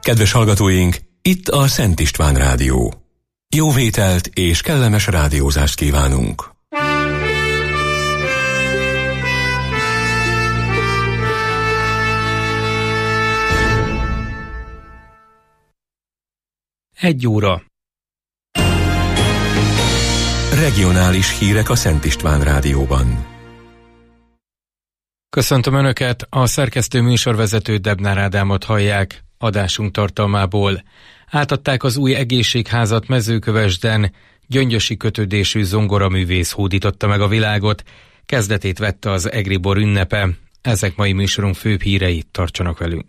Kedves hallgatóink, itt a Szent István Rádió. Jó vételt és kellemes rádiózást kívánunk! Egy óra. Regionális hírek a Szent István Rádióban. Köszöntöm Önöket, a szerkesztő műsorvezető Debnár Ádámot hallják. Adásunk tartalmából: átadták az új egészségházat Mezőkövesden, gyöngyösi kötődésű zongoraművész hódította meg a világot, kezdetét vette az Egribor ünnepe. Ezek mai műsorunk főbb hírei, tartsanak velünk.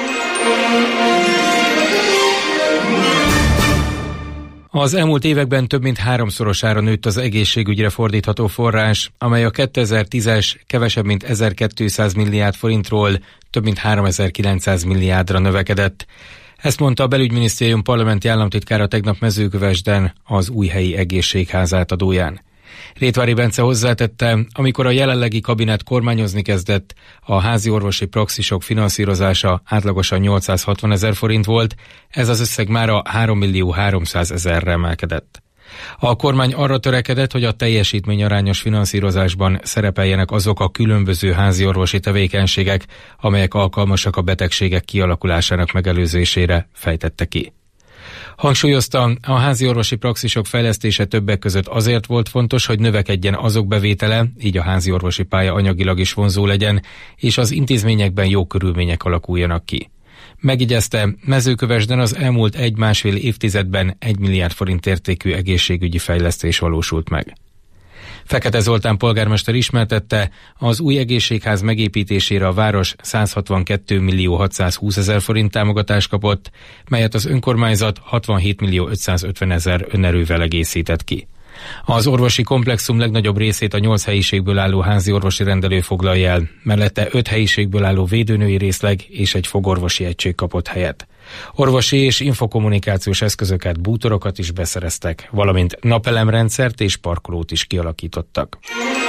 Az elmúlt években több mint 3-szorosára nőtt az egészségügyre fordítható forrás, amely a 2010-es kevesebb mint 1200 milliárd forintról több mint 3900 milliárdra növekedett. Ezt mondta a Belügyminisztérium parlamenti államtitkára tegnap Mezőkövesden az új helyi egészségház átadóján. Rétvári Bence hozzátette, amikor a jelenlegi kabinet kormányozni kezdett, a házi orvosi praxisok finanszírozása átlagosan 860 000 forint volt, ez az összeg mára 3 300 000-re emelkedett. A kormány arra törekedett, hogy a teljesítményarányos finanszírozásban szerepeljenek azok a különböző házi orvosi tevékenységek, amelyek alkalmasak a betegségek kialakulásának megelőzésére, fejtette ki. Hangsúlyozta, a házi orvosi praxisok fejlesztése többek között azért volt fontos, hogy növekedjen azok bevétele, így a házi orvosi pálya anyagilag is vonzó legyen, és az intézményekben jó körülmények alakuljanak ki. Megjegyezte, Mezőkövesden az elmúlt 1,5 évtizedben 1 milliárd forint értékű egészségügyi fejlesztés valósult meg. Fekete Zoltán polgármester ismertette, az új egészségház megépítésére a város 162 620 000 forint támogatást kapott, melyet az önkormányzat 67 550 000 önerővel egészített ki. Az orvosi komplexum legnagyobb részét a 8 helyiségből álló házi orvosi rendelő foglalja el, mellette 5 helyiségből álló védőnői részleg és egy fogorvosi egység kapott helyet. Orvosi és infokommunikációs eszközöket, bútorokat is beszereztek, valamint napelemrendszert és parkolót is kialakítottak.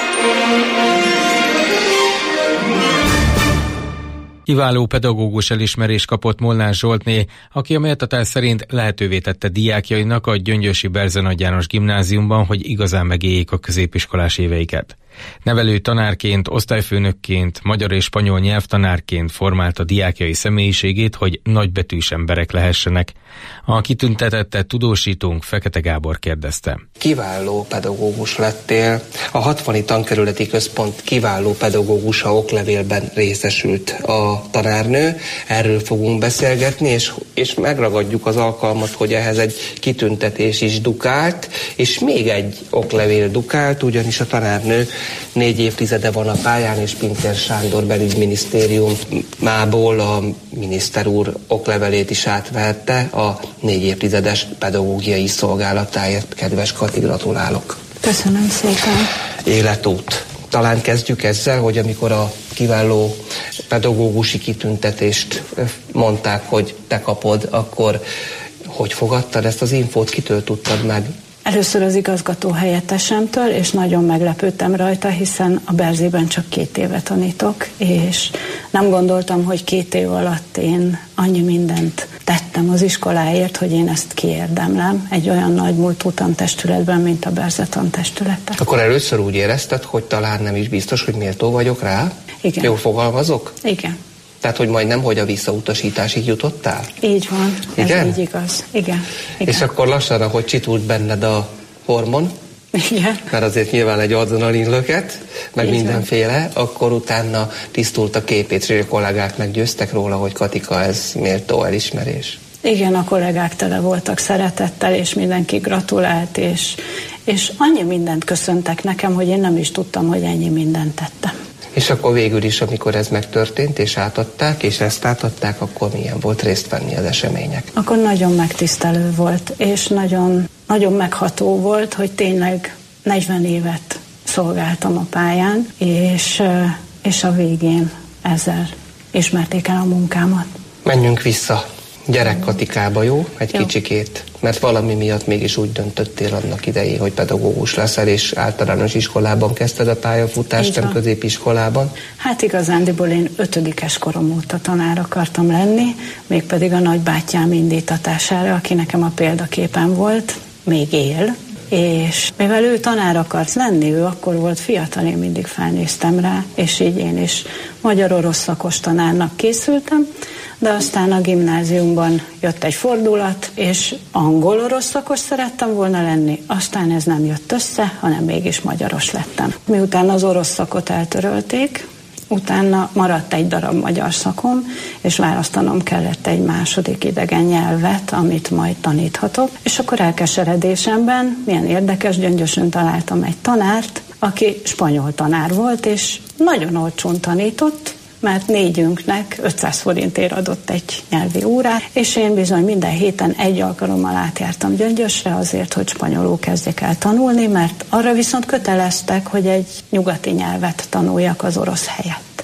Kiváló pedagógus elismerést kapott Molnár Zsoltné, aki a méltatás szerint lehetővé tette diákjainak a gyöngyösi Berze Nagy János Gimnáziumban, hogy igazán megéljék a középiskolás éveiket. Nevelő tanárként, osztályfőnökként, magyar és spanyol nyelvtanárként formálta diákjai személyiségét, hogy nagybetűs emberek lehessenek. A kitüntetettet tudósítónk Fekete Gábor kérdezte. Kiváló pedagógus lettél. A 60-i tankerületi központ kiváló pedagógusa oklevélben részesült a tanárnő. Erről fogunk beszélgetni, és megragadjuk az alkalmat, hogy ehhez egy kitüntetés is dukált, és még egy oklevél dukált, ugyanis a tanárnő 4 évtizede van a pályán, és Pintér Sándor belügyminisztériumából a miniszter úr oklevelét is átvehette a 4 évtizedes pedagógiai szolgálatáért. Kedves Kati, gratulálok! Köszönöm szépen! Életút. Talán kezdjük ezzel, hogy amikor a kiváló pedagógusi kitüntetést mondták, hogy te kapod, akkor hogy fogadtad ezt az infót, kitől tudtad meg? Először az igazgató helyettesemtől, és nagyon meglepődtem rajta, hiszen a Berzében csak 2 éve tanítok, és nem gondoltam, hogy 2 év alatt én annyi mindent tettem az iskoláért, hogy én ezt kiérdemlem egy olyan nagy múltú tantestületben, mint a Berze tantestülete. Akkor először úgy érezted, hogy talán nem is biztos, hogy méltó vagyok rá? Igen. Jól fogalmazok? Igen. Tehát, hogy majdnem, hogy a visszautasításig jutottál? Így van, igen? Ez így igaz. Igen. És akkor lassan, ahogy csitult benned a hormon, igen. Mert azért nyilván egy adrenalin löket, meg így mindenféle, van. Akkor utána tisztult a képét, és a kollégák meggyőztek róla, hogy Katika, ez méltó elismerés. Igen, a kollégák tele voltak szeretettel, és mindenki gratulált, és annyi mindent köszöntek nekem, hogy én nem is tudtam, hogy ennyi mindent tettem. És akkor végül is, amikor ez megtörtént, és átadták, és ezt átadták, akkor milyen volt részt venni az események? Akkor nagyon megtisztelő volt, és nagyon, nagyon megható volt, hogy tényleg 40 évet szolgáltam a pályán, és a végén ezzel ismerték el a munkámat. Menjünk vissza Gyerekkatikába, jó? Egy kicsikét. Mert valami miatt mégis úgy döntöttél annak idején, hogy pedagógus leszel, és általános iskolában kezdted a pályafutást, nem középiskolában. Hát igazándiból én 5-es korom óta tanár akartam lenni, mégpedig a nagybátyám indítatására, aki nekem a példaképen volt, még él. És mivel ő tanár akart lenni, ő akkor volt fiatal, én mindig felnéztem rá, és így én is magyar-orosz szakos tanárnak készültem, de aztán a gimnáziumban jött egy fordulat, és angol-orosz szakos szerettem volna lenni, aztán ez nem jött össze, hanem mégis magyaros lettem. Miután az orosz szakot eltörölték, utána maradt egy darab magyar szakom, és választanom kellett egy második idegen nyelvet, amit majd taníthatok. És akkor elkeseredésemben, milyen érdekes, Gyöngyösön találtam egy tanárt, aki spanyol tanár volt, és nagyon olcsón tanított, mert 4-ünknek 500 forintért adott egy nyelvi órát, és én bizony minden héten egy alkalommal átjártam Gyöngyösre azért, hogy spanyolul kezdjek el tanulni, mert arra viszont köteleztek, hogy egy nyugati nyelvet tanuljak az orosz helyett.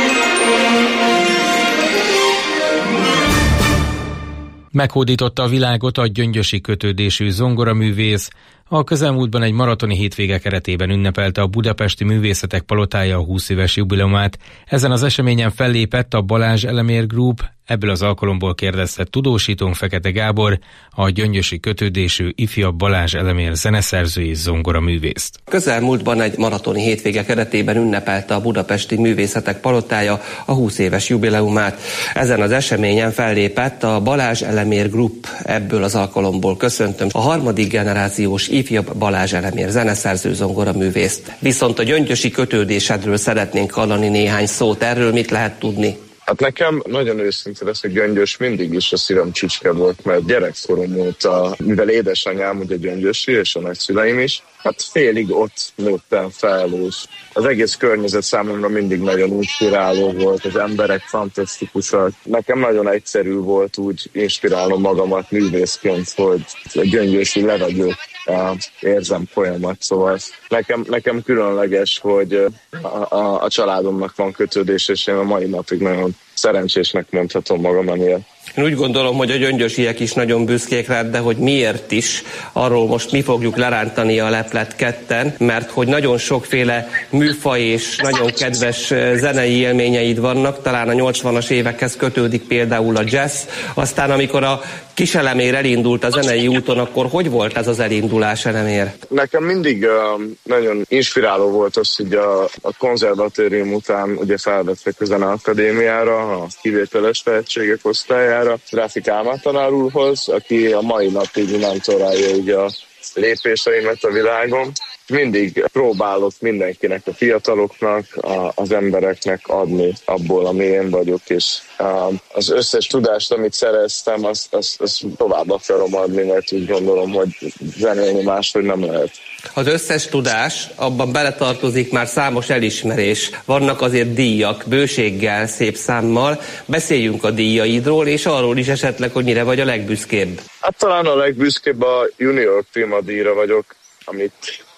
Meghódította a világot a gyöngyösi kötődésű zongoraművész. A közelmúltban egy maratoni hétvége keretében ünnepelte a Budapesti Művészetek Palotája a 20 éves jubileumát. Ezen az eseményen fellépett a Balázs Elemér Group. Ebből az alkalomból kérdezte tudósítónk Fekete Gábor, a gyöngyösi kötődésű ifjabb Balázs Elemér zeneszerző és zongoraművészt. Közelmúltban egy maratoni hétvége keretében ünnepelte a Budapesti Művészetek Palotája a 20 éves jubileumát. Ezen az eseményen fellépett a Balázs Elemér Group. Ebből az alkalomból köszöntöm a harmadik generációs ifjabb Balázs Elemér zeneszerző zongoraművészt. Viszont a gyöngyösi kötődésedről szeretnénk hallani néhány szót. Erről mit lehet tudni? Hát nekem nagyon őszinte lesz, hogy Gyöngyös mindig is a szívem csücske volt, mert gyerekkorom óta, mivel édesanyám ugye gyöngyösi, és a nagyszüleim is, hát félig ott nőttem fel, és az egész környezet számomra mindig nagyon inspiráló volt, az emberek fantasztikusak. Nekem nagyon egyszerű volt úgy inspirálnom magamat művészként, hogy a gyöngyösi levegőt érzem folyamat, szóval nekem különleges, hogy a családomnak van kötődés, és én a mai napig nagyon szerencsésnek mondhatom magam emiatt. Én úgy gondolom, hogy a gyöngyösiek is nagyon büszkék rád, de hogy miért is, arról most mi fogjuk lerántani a leplet ketten, mert hogy nagyon sokféle műfaj és nagyon kedves zenei élményeid vannak, talán a 80-as évekhez kötődik például a jazz, aztán amikor a kis Elemér elindult a zenei úton, akkor hogy volt ez az elindulás, Elemér? Nekem mindig nagyon inspiráló volt az, hogy a konzervatórium után ugye felvettek a Zeneakadémiára, a kivételes tehetségek osztályára, Rafik Ámár tanár úrhoz, aki a mai napig mentorálja ugye a lépéseimet a világon. Mindig próbálok mindenkinek, a fiataloknak, az embereknek adni abból, ami én vagyok, és az összes tudást, amit szereztem, azt tovább akarom adni, mert úgy gondolom, hogy zenélni máshogy nem lehet. Az összes tudás, abban beletartozik már számos elismerés. Vannak azért díjak, bőséggel, szép számmal. Beszéljünk a díjaidról, és arról is esetleg, hogy mire vagy a legbüszkébb. Hát talán a legbüszkébb a Junior Prima díjra vagyok, amit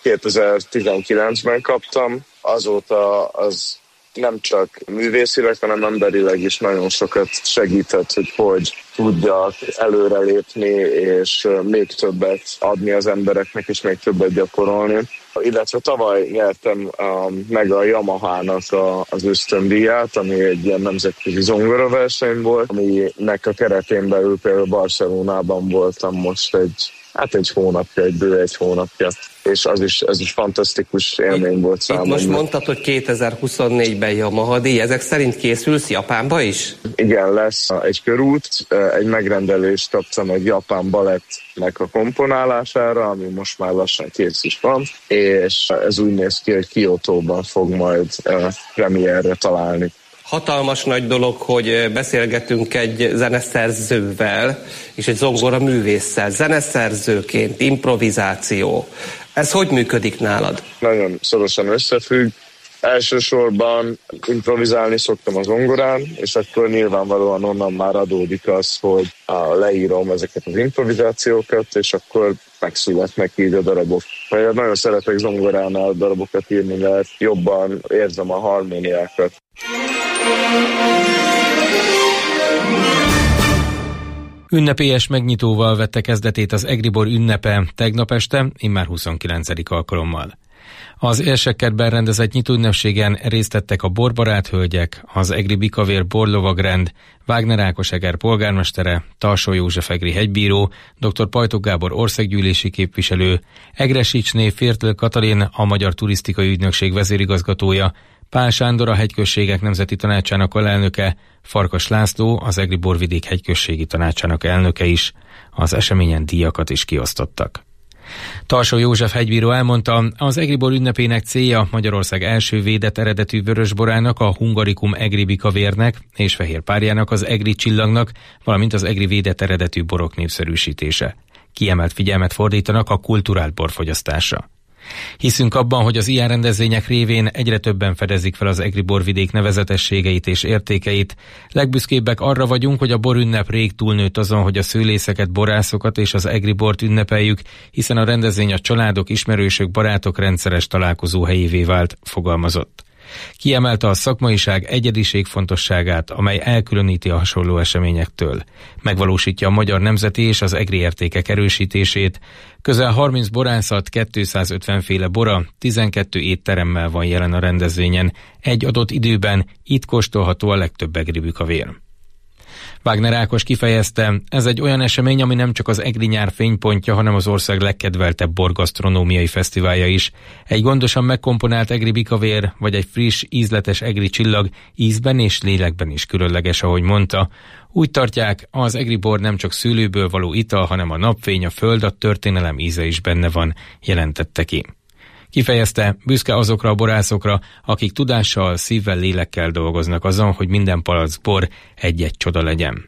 2019-ben kaptam. Azóta az nem csak művészileg, hanem emberileg is nagyon sokat segített, hogy tudjak előrelépni, és még többet adni az embereknek, és még többet gyakorolni. Illetve tavaly nyertem meg a Yamaha-nak az ösztöndíját, ami egy ilyen nemzetközi zongoraverseny volt, aminek a keretén belül például Barcelonában voltam most egy hónapja, bő egy hónapja. És ez is fantasztikus élmény volt számomra. Most mondtad, hogy 2024-ben Yamaha díj, ezek szerint készülsz Japánba is? Igen, lesz egy körút, egy megrendelést kaptam egy japán balettnek a komponálására, ami most már lassan kész is van, és ez úgy néz ki, hogy Kiotóban fog majd premierre találni. Hatalmas nagy dolog, hogy beszélgetünk egy zeneszerzővel és egy zongoraművésszel. Zeneszerzőként, improvizáció. Ez hogy működik nálad? Nagyon szorosan összefügg. Elsősorban improvizálni szoktam a zongorán, és akkor nyilvánvalóan onnan már adódik az, hogy leírom ezeket az improvizációkat, és akkor megszületnek így a darabok. Nagyon szeretek zongoránál darabokat írni, mert jobban érzem a harmóniákat. Ünnepélyes megnyitóval vette kezdetét az Egri bor ünnepe tegnap este, immár 29. alkalommal. Az Érsekkertben rendezett nyitóünnepségen részt vettek a borbarát hölgyek, az Egri Bikavér borlovagrend, Wagner Ákos Eger polgármestere, Tarsó József egri hegybíró, dr. Pajtok Gábor országgyűlési képviselő, Egresicsné Fértl Katalin, a Magyar Turisztikai Ügynökség vezérigazgatója, Pál Sándor, a Hegyközségek Nemzeti Tanácsának alelnöke, Farkas László, az Egri Borvidék Hegyközségi Tanácsának elnöke is. Az eseményen díjakat is kiosztottak. Tarsó József hegybíró elmondta, az Egri bor ünnepének célja Magyarország első védett eredetű vörösborának, a Hungarikum Egri Bikavérnek és fehérpárjának, az Egri Csillagnak, valamint az egri védett eredetű borok népszerűsítése. Kiemelt figyelmet fordítanak a kulturált borfogyasztásra. Hiszünk abban, hogy az ilyen rendezvények révén egyre többen fedezik fel az egri borvidék nevezetességeit és értékeit. Legbüszkébbek arra vagyunk, hogy a borünnep rég túlnőtt azon, hogy a szőlészeket, borászokat és az egri bort ünnepeljük, hiszen a rendezvény a családok, ismerősök, barátok rendszeres találkozó helyévé vált, fogalmazott. Kiemelte a szakmaiság, egyediség fontosságát, amely elkülöníti a hasonló eseményektől. Megvalósítja a magyar nemzeti és az egri értékek erősítését. Közel 30 borászat, 250 féle bora, 12 étteremmel van jelen a rendezvényen. Egy adott időben itt kóstolható a legtöbb egri bikavér. Wagner Ákos kifejezte, ez egy olyan esemény, ami nem csak az egri nyár fénypontja, hanem az ország legkedveltebb borgasztronómiai fesztiválja is. Egy gondosan megkomponált egri bikavér, vagy egy friss, ízletes egri csillag ízben és lélekben is különleges, ahogy mondta. Úgy tartják, az egri bor nem csak szőlőből való ital, hanem a napfény, a föld, a történelem íze is benne van, jelentette ki. Kifejezte, büszke azokra a borászokra, akik tudással, szívvel, lélekkel dolgoznak azon, hogy minden palack bor egy-egy csoda legyen.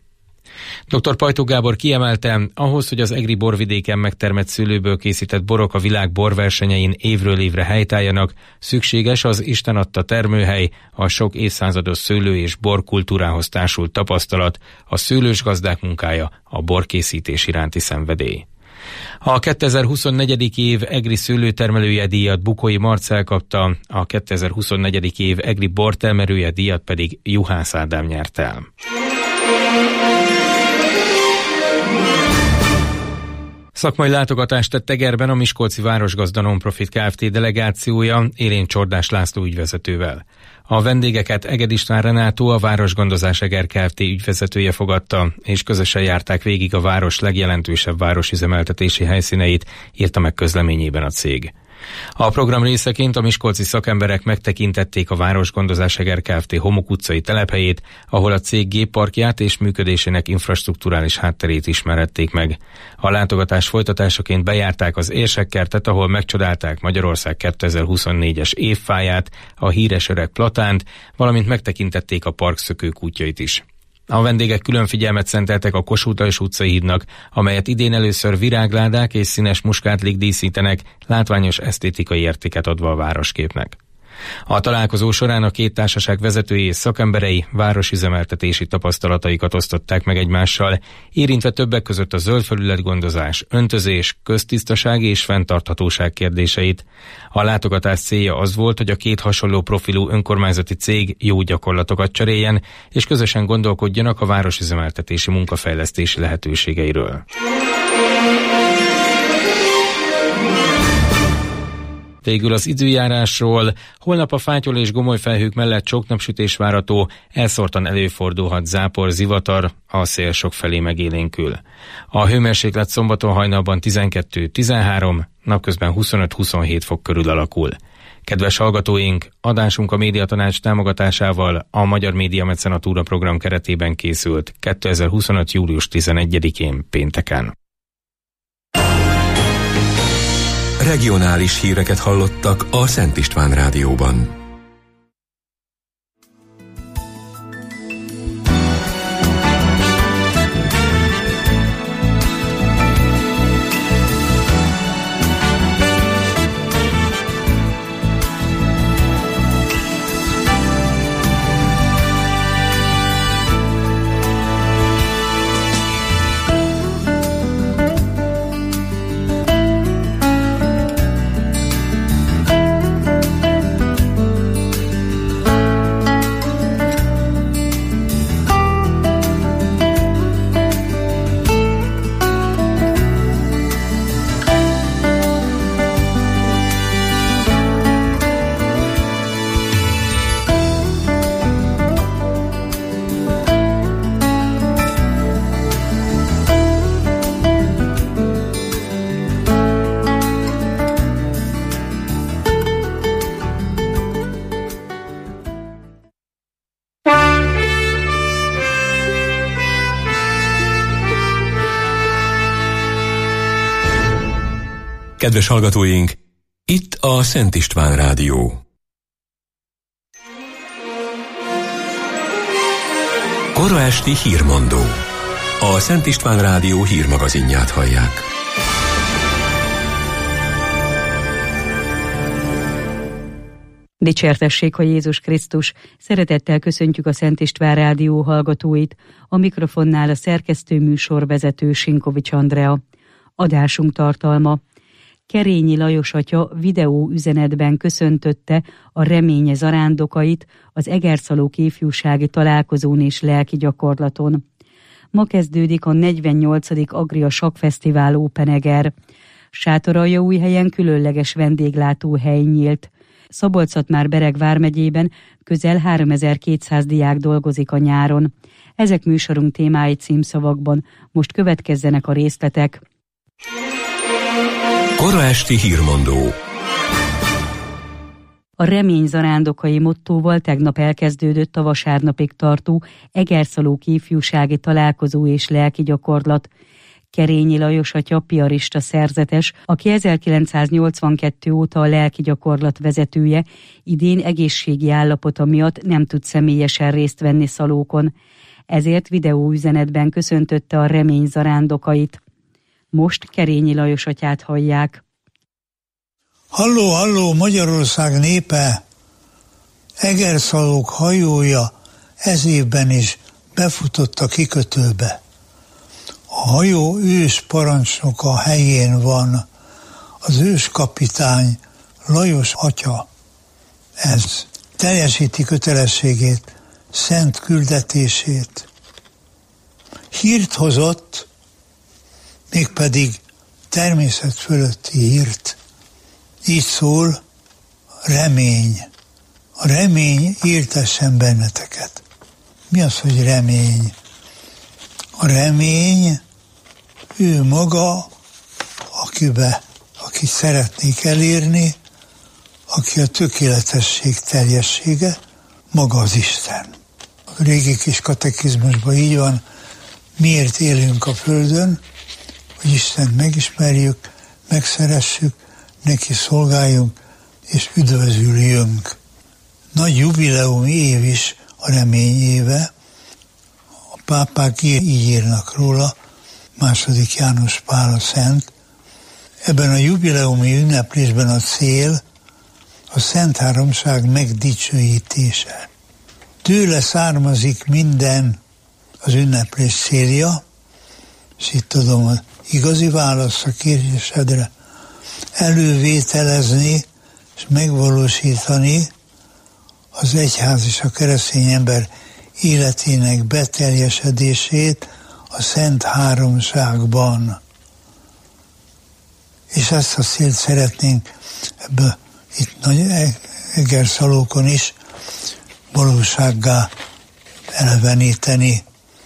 Dr. Pajtok Gábor kiemelte, ahhoz, hogy az egri borvidéken megtermett szőlőből készített borok a világ borversenyein évről évre helytálljanak, szükséges az Isten adta termőhely, a sok évszázados szőlő- és borkultúrához társult tapasztalat, a szőlős gazdák munkája, a borkészítés iránti szenvedély. A 2024. év egri szőlőtermelője díjat Bukói Marcell kapta, a 2024. év egri bortermelője díjat pedig Juhász Ádám nyert el. Szakmai látogatást tett Egerben a Miskolci Városgazda Nonprofit Kft. Delegációja Érén Csordás László ügyvezetővel. A vendégeket Eged István Renátó, a Városgondozás Eger Kft. Ügyvezetője fogadta, és közösen járták végig a város legjelentősebb városüzemeltetési helyszíneit, írta meg közleményében a cég. A program részeként a miskolci szakemberek megtekintették a Városgondozás Eger Kft. Homok utcai telephelyét, ahol a cég gépparkját és működésének infrastrukturális hátterét ismerhették meg. A látogatás folytatásaként bejárták az Érsekkertet, ahol megcsodálták Magyarország 2024-es évfáját, a híres öreg platánt, valamint megtekintették a park szökőkútjait is. A vendégek külön figyelmet szenteltek a Kossuth utcai hídnak, amelyet idén először virágládák és színes muskátlik díszítenek, látványos esztétikai értéket adva a városképnek. A találkozó során a két társaság vezetői és szakemberei városüzemeltetési tapasztalataikat osztották meg egymással, érintve többek között a zöld felületgondozás, öntözés, köztisztaság és fenntarthatóság kérdéseit. A látogatás célja az volt, hogy a két hasonló profilú önkormányzati cég jó gyakorlatokat cseréljen, és közösen gondolkodjanak a városüzemeltetési munkafejlesztési lehetőségeiről. Végül az időjárásról. Holnap a fátyol és gomoly felhők mellett csóknapsütés várható, elszórtan előfordulhat zápor, zivatar, a szél sokfelé megélénkül. A hőmérséklet szombaton hajnalban 12-13, napközben 25-27 fok körül alakul. Kedves hallgatóink, adásunk a Médiatanács támogatásával a Magyar Média Mecenatúra program keretében készült 2025. július 11-én pénteken. Regionális híreket hallottak a Szent István Rádióban. Kedves hallgatóink, itt a Szent István Rádió. Kora esti hírmondó. A Szent István Rádió hírmagazinját hallják. Dicsértessék a Jézus Krisztus! Szeretettel köszöntjük a Szent István Rádió hallgatóit. A mikrofonnál a szerkesztő műsorvezető Sinkovics Andrea. Adásunk tartalma. Kerényi Lajos atya videó üzenetben köszöntötte a reménye zarándokait az Egerszalók ifjúsági találkozón és lelki gyakorlaton. Ma kezdődik a 48. Agria Sakkfesztivál Open Eger. Sátoraljaújhelyen különleges vendéglátóhely nyílt. Szabolcs-Szatmár-Bereg vármegyében közel 3200 diák dolgozik a nyáron. Ezek műsorunk témái címszavakban. Most következzenek a részletek. Kora esti hírmondó. A remény zarándokai mottóval tegnap elkezdődött a vasárnapig tartó Egerszalók ifjúsági találkozó és lelki gyakorlat. Kerényi Lajos atya piarista szerzetes, aki 1982 óta a lelki gyakorlat vezetője, idén egészségi állapota miatt nem tud személyesen részt venni Szalókon. Ezért videóüzenetben köszöntötte a remény zarándokait. Most Kerényi Lajos atyát hallják. Halló, halló, Magyarország népe! Egerszalók hajója ez évben is befutott a kikötőbe. A hajó ős parancsnoka helyén van, az őskapitány Lajos atya. Ez teljesíti kötelességét, szent küldetését. Hírt hozott, mégpedig természet fölötti hírt. Így szól, remény. A remény éltessen benneteket. Mi az, hogy remény? A remény, ő maga, akit szeretnék elérni, aki a tökéletesség teljessége, maga az Isten. A régi kis katekizmusban így van, miért élünk a Földön, hogy Istent megismerjük, megszeressük, neki szolgáljunk, és üdvözüljünk. Nagy jubileumi év is a remény éve. A pápák így írnak róla, II. János Pál a Szent. Ebben a jubileumi ünneplésben a cél a Szent Háromság megdicsőítése. Tőle származik minden az ünneplés célja, és itt adom az igazi választ a kérdésedre, elővételezni és megvalósítani az egyház és a keresztény ember életének beteljesedését a Szent Háromságban. És ezt a célt szeretnénk ebből itt nagy Egerszalókon is valósággá eleveníteni,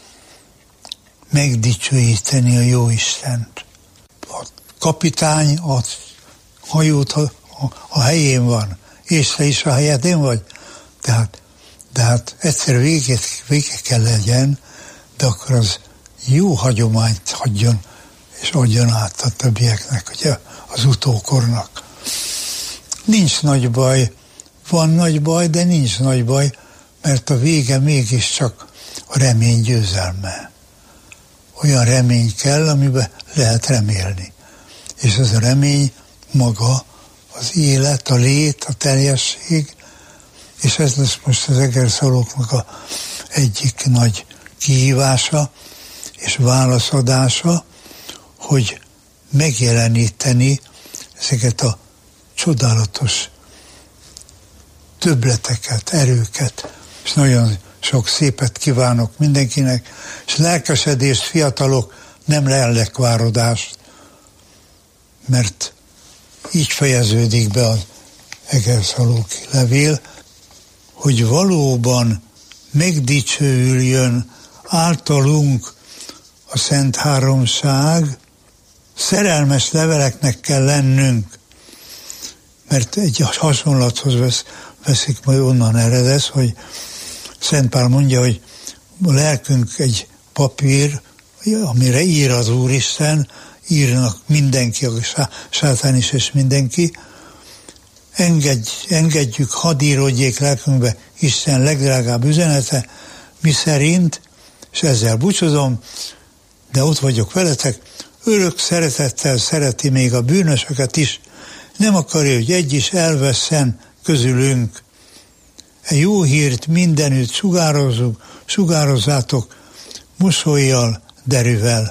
megdicsőíteni a Jóistent. A kapitány a hajót a helyén van, és te is a helyedén vagy. De hát egyszer vége kell legyen, de akkor az jó hagyományt hagyjon, és adjon át a többieknek, ugye, az utókornak. Nincs nagy baj, van nagy baj, de nincs nagy baj, mert a vége mégiscsak a remény győzelme. Olyan remény kell, amiben lehet remélni. És ez a remény maga az élet, a lét, a teljesség, és ez lesz most az Egerszalóknak a egyik nagy kihívása és válaszadása, hogy megjeleníteni ezeket a csodálatos többleteket, erőket, és nagyon sok szépet kívánok mindenkinek, és lelkesedést, fiatalok, nem lelekvárodást, mert így fejeződik be az Egerszalóki levél, hogy valóban megdicsőüljön általunk a Szent Háromság, szerelmes leveleknek kell lennünk, mert egy hasonlathoz veszik, majd onnan eredez, hogy Szent Pál mondja, hogy a lelkünk egy papír, amire ír az Úristen, írnak mindenki, a sátán is és mindenki. Engedjük, hadd íródjék lelkünkbe Isten legdrágább üzenete, miszerint, és ezzel búcsúzom, de ott vagyok veletek, örök szeretettel szereti még a bűnösöket is, nem akarja, hogy egy is elvesszen közülünk. E jó hírt mindenütt sugározzátok mosollyal, derűvel.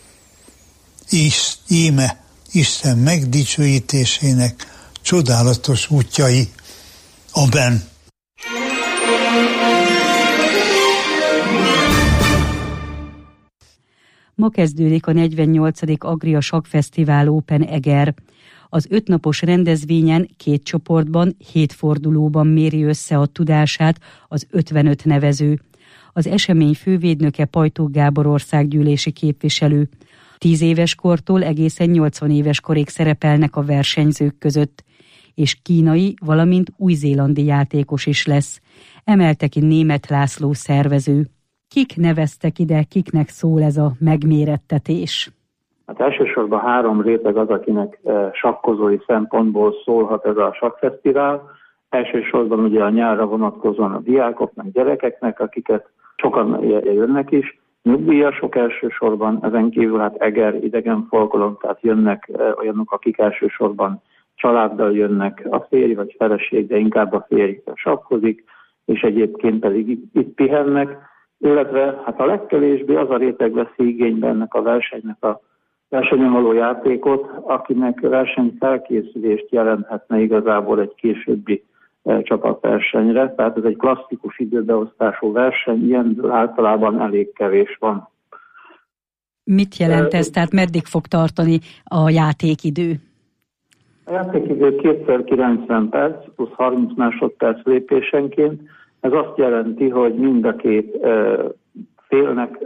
Íme Isten megdicsőítésének csodálatos útjai. Amen. Ma kezdődik a 48. Agria Sakkfesztivál Open Eger. Az 5 napos rendezvényen 2 csoportban, 7 fordulóban méri össze a tudását az 55 nevező. Az esemény fővédnöke Pajtók Gábor országgyűlési képviselő. 10 éves kortól egészen 80 éves korig szerepelnek a versenyzők között, és kínai, valamint új-zélandi játékos is lesz, emelte ki Németh László szervező. Kik neveztek ide, kiknek szól ez a megmérettetés? Hát elsősorban 3 réteg az, akinek sakkozói szempontból szólhat ez a sakkfesztivál. Elsősorban ugye a nyárra vonatkozóan a diákoknak, gyerekeknek, akiket sokan jönnek is. Nyugdíjasok elsősorban, ezen kívül hát Eger, idegenforgalom, tehát jönnek olyanok, akik elsősorban családdal jönnek, a férj vagy feleség, de inkább a férj sakkozik, és egyébként pedig itt pihennek, illetve hát a legkevésbé az a réteg vesz igénybe ennek a versenynek a versenyen való játékot, akinek versenyfelkészülést jelenthetne igazából egy későbbi csapatversenyre. Tehát ez egy klasszikus időbeosztású verseny, ilyen általában elég kevés van. Mit jelent ez? Tehát meddig fog tartani a játékidő? A játékidő 2x90 perc plusz 30 másodperc lépésenként. Ez azt jelenti, hogy mind a 2 félnek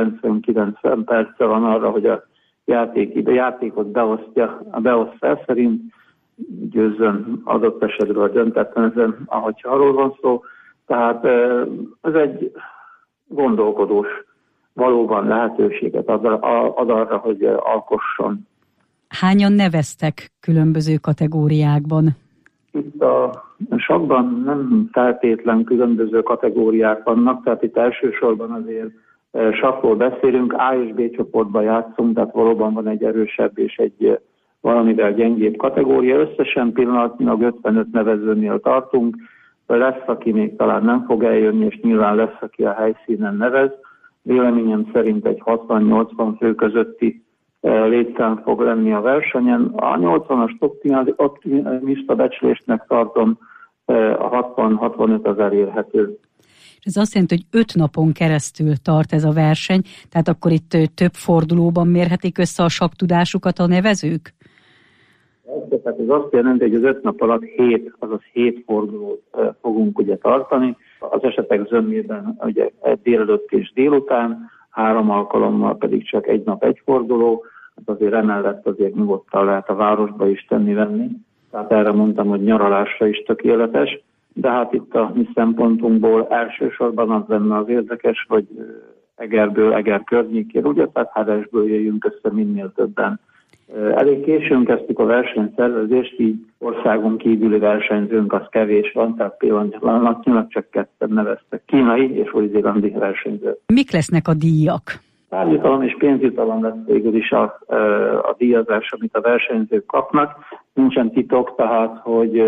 90 perce van arra, hogy a játékot beosztja szerint, győzzön adott esetről a döntetlen, ahogy arról van szó. Tehát ez egy gondolkodós, valóban lehetőséget ad arra, hogy alkosson. Hányan neveztek különböző kategóriákban? Itt a sakkban nem feltétlen különböző kategóriák vannak, tehát itt elsősorban azért sakkról beszélünk, A és B csoportban játszunk, tehát valóban van egy erősebb és egy valamivel gyengébb kategória. Összesen pillanatnyilag 55 nevezőnél tartunk, lesz, aki még talán nem fog eljönni, és nyilván lesz, aki a helyszínen nevez. Véleményem szerint egy 60-80 fő közötti létszám fog lenni a versenyen. A 80-as optimista becslésnek tartom, a 60-65 az elérhető. Ez azt jelenti, hogy 5 napon keresztül tart ez a verseny, tehát akkor itt több fordulóban mérhetik össze a sakktudásukat a nevezők? Tehát ez azt jelenti, hogy az 5 nap alatt 7 fordulót fogunk ugye tartani. Az esetek zömében ugye délelőtt és délután, 3 alkalommal pedig csak egy nap egy forduló, hát azért emellett azért nyugodtan lehet a városba is tenni-venni. Tehát erre mondtam, hogy nyaralásra is tökéletes, de hát itt a mi szempontunkból elsősorban az lenne az érdekes, hogy Egerből, Eger környékén, ugye, tehát Heresből jöjjünk össze minél többen. Elég későn kezdtük a versenyszervezést, így országon kívüli versenyzőnk az kevés van, tehát pillanatnyilag csak 2 neveztek, kínai és új-zélandi versenyző. Mik lesznek a díjak? Tárgyutalom és pénzjutalom lesz végül is a díjazás, amit a versenyzők kapnak. Nincsen titok, tehát, hogy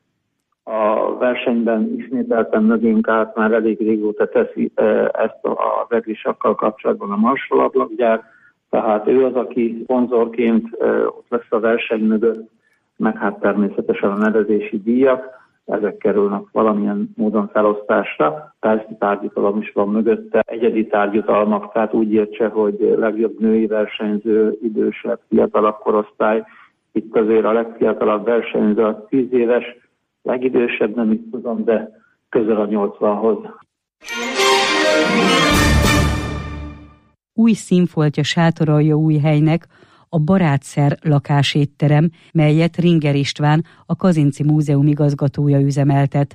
a versenyben ismételten mögénk át már elég régóta teszi ezt az egri sakkal kapcsolatban a Marshall ablakgyár, tehát ő az, aki szponzorként ott lesz a verseny mögött, meg hát természetesen a nevezési díjak, ezek kerülnek valamilyen módon felosztásra. Persze tárgyutalom is van mögötte, egyedi tárgyutalmak, tehát úgy értse, hogy legjobb női versenyző, idősebb, fiatalabb korosztály. Itt azért a legfiatalabb versenyző a 10 éves, legidősebb, nem is tudom, de közel a 80-hoz. Új színfoltja Sátoraljaújhelynek a Barátszer lakásétterem, melyet Ringer István, a Kazinczy Múzeum igazgatója üzemeltet.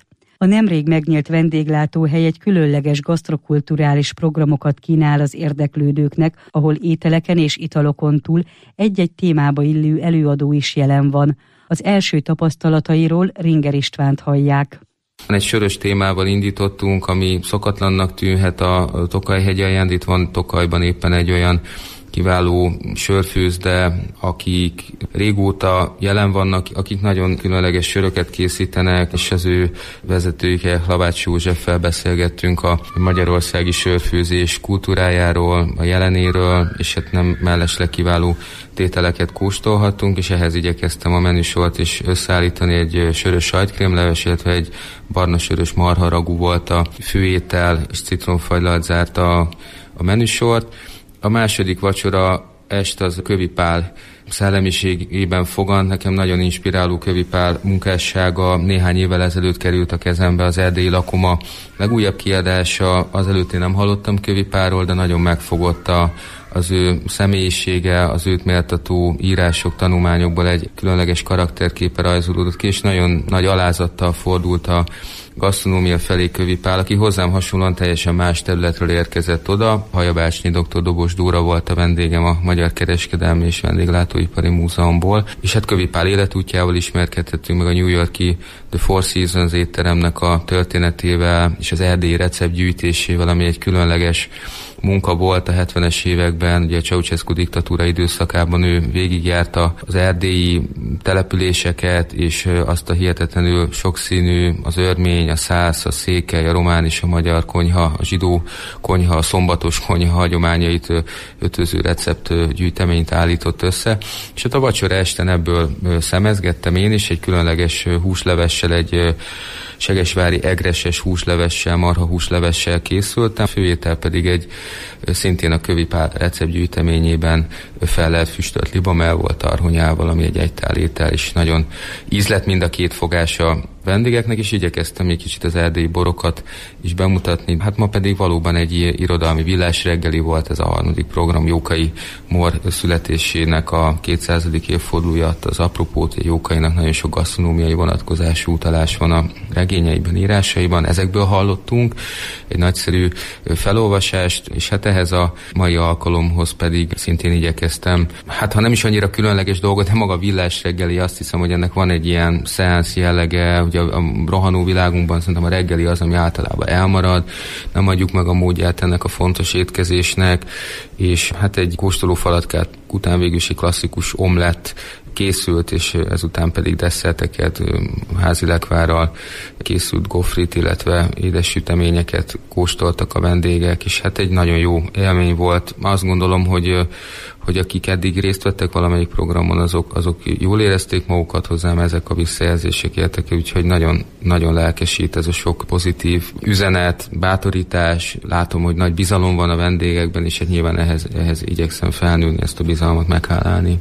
A nemrég megnyílt vendéglátóhely egy különleges gasztrokulturális programokat kínál az érdeklődőknek, ahol ételeken és italokon túl egy-egy témába illő előadó is jelen van. Az első tapasztalatairól Ringer Istvánt hallják. Egy sörös témával indítottunk, ami szokatlannak tűnhet a Tokaj-hegy alján. Itt van Tokajban éppen egy olyan kiváló sörfőzde, akik régóta jelen vannak, akik nagyon különleges söröket készítenek, és az ő vezetőjükkel, Hlavács Józseffel beszélgettünk a magyarországi sörfőzés kultúrájáról, a jelenéről, és hát nem mellesleg kiváló tételeket kóstolhattunk, és ehhez igyekeztem a menüsort is összeállítani. Egy sörös sajtkrémleves, illetve egy barna sörös marharagú volt a főétel, és citromfagylalt zárta a menüsort. A második vacsora este az Kövi Pál szellemiségében fogant. Nekem nagyon inspiráló Kövi Pál munkássága. Néhány évvel ezelőtt került a kezembe az Erdélyi Lakoma legújabb kiadása. Azelőtt én nem hallottam Kövi Pálról, de nagyon megfogott az ő személyisége, az őt méltató írások, tanulmányokból egy különleges karakterképe rajzolódott ki, és nagyon nagy alázattal fordult a gasztronómia felé Kövi Pál, aki hozzám hasonlóan teljesen más területről érkezett oda. Hajabácsnyi dr. Dobos Dóra volt a vendégem a Magyar Kereskedelmi és Vendéglátóipari Múzeumból, és hát Kövi Pál életútjával ismerkedhettünk meg, a New York-i The Four Seasons étteremnek a történetével, és az erdélyi receptgyűjtésével, ami egy különleges munka volt a 70-es években, ugye a Ceausescu diktatúra időszakában ő végigjárta az erdélyi településeket, és azt a hihetetlenül sokszínű, az örmény, a szász, a székely, a román és a magyar konyha, a zsidó konyha, a szombatos konyha hagyományait ötvöző receptgyűjteményt állított össze. És hát a vacsora esten ebből szemezgettem én is, egy különleges húslevessel, egy segesvári egreses húslevessel, marha húslevessel készültem, főétel pedig egy szintén a Kövi Pál receptgyűjteményében fellelt füstölt libamell volt arhonyával, ami egy egytál étel, és nagyon ízlett mind a két fogása vendégeknek, és igyekeztem egy kicsit az erdélyi borokat is bemutatni. Hát ma pedig valóban egy irodalmi villásreggeli volt, ez a harmadik program, Jókai Mór születésének a 200. évfordulója az apropót. Jókainak nagyon sok gasztronómiai vonatkozású utalás van a regényeiben, írásaiban. Ezekből hallottunk egy nagyszerű felolvasást, és hát ehhez a mai alkalomhoz pedig szintén igyekeztem. Hát ha nem is annyira különleges dolgot, de maga a villásreggeli, azt hiszem, hogy ennek van egy ilyen szeánsz jellege. Ugye a rohanó világunkban szerintem a reggeli az, ami általában elmarad, nem adjuk meg a módját ennek a fontos étkezésnek, és hát egy kóstolófalatkát után végül is egy klasszikus omlett készült, és ezután pedig desszerteket, házi lekvárral készült gofrit, illetve édes süteményeket kóstoltak a vendégek, és hát egy nagyon jó élmény volt. Azt gondolom, hogy akik eddig részt vettek valamelyik programon, azok jól érezték magukat, hozzám ezek a visszajelzések értek, úgyhogy nagyon, nagyon lelkesít ez a sok pozitív üzenet, bátorítás. Látom, hogy nagy bizalom van a vendégekben, és hát nyilván ehhez igyekszem felnőni, ezt a bizalmat meg kell állni.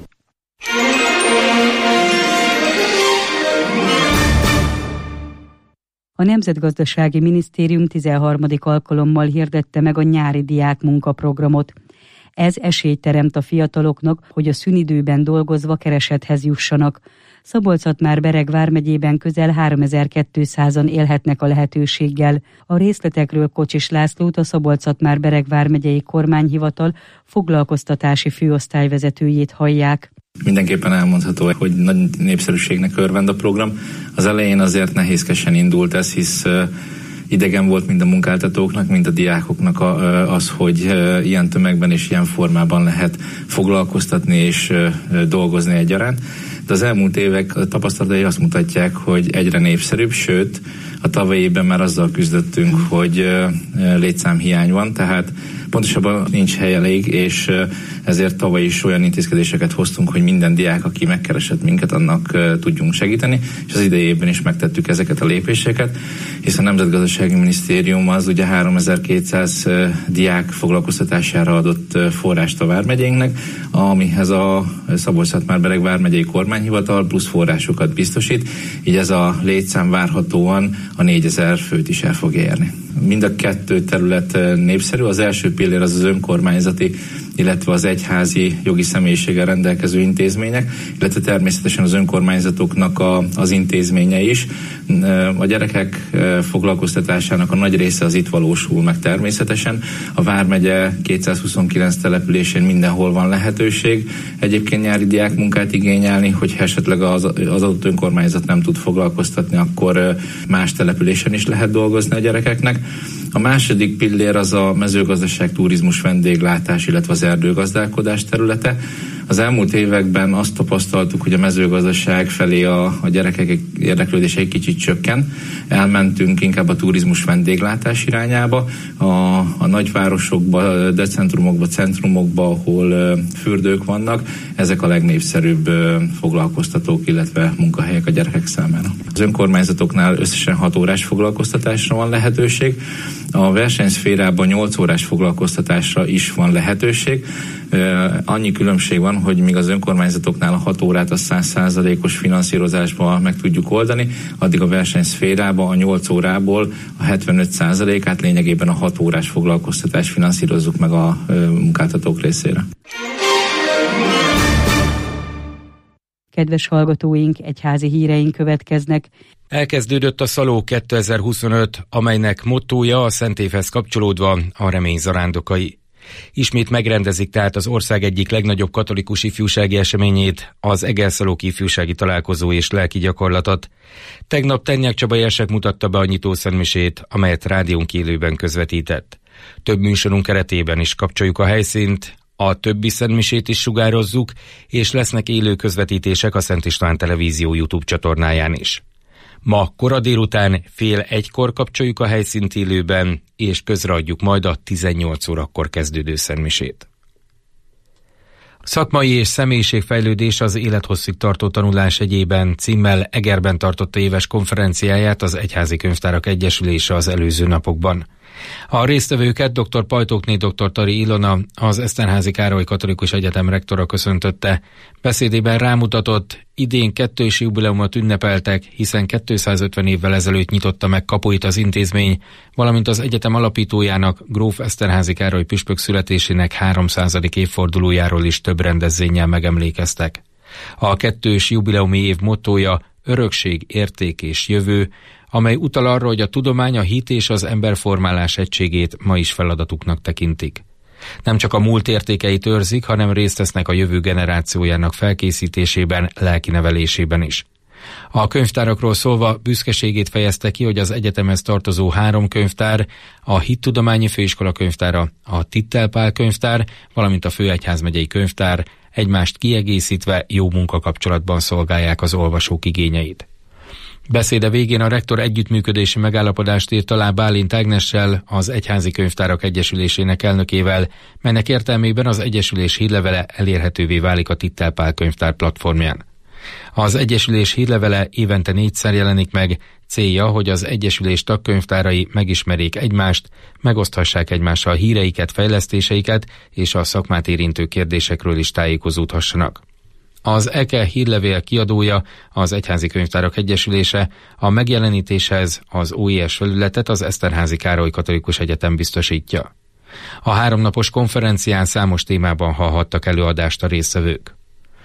A Nemzetgazdasági Minisztérium 13. alkalommal hirdette meg a nyári diákmunkaprogramot. Ez esélyt teremt a fiataloknak, hogy a szünidőben dolgozva keresethez jussanak. Szabolcs-Szatmár-Bereg vármegyében közel 3200-an élhetnek a lehetőséggel. A részletekről Kocsis Lászlót, a Szabolcs-Szatmár-Bereg vármegyei kormányhivatal foglalkoztatási főosztályvezetőjét hallják. Mindenképpen elmondható, hogy nagy népszerűségnek örvend a program. Az elején azért nehézkesen indult ez, hisz idegen volt mind a munkáltatóknak, mind a diákoknak az, hogy ilyen tömegben és ilyen formában lehet foglalkoztatni és dolgozni egyaránt. De az elmúlt évek tapasztalatai azt mutatják, hogy egyre népszerűbb, sőt, a tavalyi évben már azzal küzdöttünk, hogy létszámhiány van, tehát pontosabban nincs hely elég, és ezért tavaly is olyan intézkedéseket hoztunk, hogy minden diák, aki megkeresett minket, annak tudjunk segíteni, és az idei évben is megtettük ezeket a lépéseket, hiszen a Nemzetgazdasági Minisztérium az ugye 3200 diák foglalkoztatására adott forrást a vármegyénknek, amihez a Szabolcs-Szatmár-Bereg vármegyei kormányhivatal plusz forrásokat biztosít, így ez a létszám várhatóan a 4000 főt is el fog érni. Mind a kettő terület népszerű. Az első pillér az önkormányzati illetve az egyházi jogi személyiséggel rendelkező intézmények, illetve természetesen az önkormányzatoknak az intézménye is. A gyerekek foglalkoztatásának a nagy része az itt valósul meg természetesen. A Vármegye 229 településén mindenhol van lehetőség egyébként nyári diákmunkát igényelni, hogy esetleg az adott önkormányzat nem tud foglalkoztatni, akkor más településen is lehet dolgozni a gyerekeknek. A második pillér az a mezőgazdaság, turizmus, vendéglátás, illetve az erdőgazdálkodás területe. Az elmúlt években azt tapasztaltuk, hogy a mezőgazdaság felé a gyerekek érdeklődése egy kicsit csökken. Elmentünk inkább a turizmus, vendéglátás irányába, a nagyvárosokba, decentrumokba, centrumokba, ahol fürdők vannak. Ezek a legnépszerűbb foglalkoztatók, illetve munkahelyek a gyerekek számára. Az önkormányzatoknál összesen 6 órás foglalkoztatásra van lehetőség. A versenyszférában 8 órás foglalkoztatásra is van lehetőség. Annyi különbség van, hogy míg az önkormányzatoknál a 6 órát a 100%-os finanszírozásban meg tudjuk oldani, addig a versenyszférában a 8 órából a 75%-át lényegében a 6 órás foglalkoztatás finanszírozzuk meg a munkáltatók részére. Kedves hallgatóink, egyházi híreink következnek. Elkezdődött a Szaló 2025, amelynek mottója a Szent Évhez kapcsolódva a remény zarándokai. Ismét megrendezik tehát az ország egyik legnagyobb katolikus ifjúsági eseményét, az Egerszalóki ifjúsági találkozó és lelki gyakorlatot. Tegnap Tennyák Csaba érsek mutatta be a nyitószentmisét, amelyet rádiónk élőben közvetített. Több műsorunk keretében is kapcsoljuk a helyszínt, a többi szentmisét is sugározzuk, és lesznek élő közvetítések a Szent István Televízió YouTube csatornáján is. Ma kora délután 12:30 kapcsoljuk a helyszínt élőben, és közreadjuk majd a 18 órakor kezdődő szentmisét. Szakmai és személyiségfejlődés az élethosszig tartó tanulás egyében címmel Egerben tartotta éves konferenciáját az Egyházi Könyvtárak Egyesülése az előző napokban. A résztvevőket dr. Pajtókné dr. Tari Ilona, az Eszterházy Károly Katolikus Egyetem rektora köszöntötte. Beszédében rámutatott, idén 2. jubileumot ünnepeltek, hiszen 250 évvel ezelőtt nyitotta meg kapuit az intézmény, valamint az egyetem alapítójának, gróf Eszterházy Károly püspök születésének 300. évfordulójáról is több rendezvénnyel megemlékeztek. A 2. jubileumi év mottója örökség, érték és jövő, amely utal arra, hogy a tudomány, a hit és az emberformálás egységét ma is feladatuknak tekintik. Nem csak a múlt értékeit őrzik, hanem részt vesznek a jövő generációjának felkészítésében, lelkinevelésében is. A könyvtárakról szólva büszkeségét fejezte ki, hogy az egyetemhez tartozó 3 könyvtár, a Hittudományi Főiskola könyvtára, a Tittel Pál könyvtár, valamint a Főegyházmegyei könyvtár egymást kiegészítve jó munkakapcsolatban szolgálják az olvasók igényeit. Beszéde végén a rektor együttműködési megállapodást írt alá Bálint Ágnessel, az Egyházi Könyvtárak Egyesülésének elnökével, melynek értelmében az Egyesülés hírlevele elérhetővé válik a Tittel Pál könyvtár platformján. Az Egyesülés hírlevele évente 4-szer jelenik meg, célja, hogy az Egyesülés tagkönyvtárai megismerjék egymást, megoszthassák egymással híreiket, fejlesztéseiket és a szakmát érintő kérdésekről is tájékozódhassanak. Az EKE hírlevél kiadója, az Egyházi Könyvtárak Egyesülése, a megjelenítéshez az OIS felületet az Eszterházy Károly Katolikus Egyetem biztosítja. A 3 napos konferencián számos témában hallhattak előadást a résztvevők.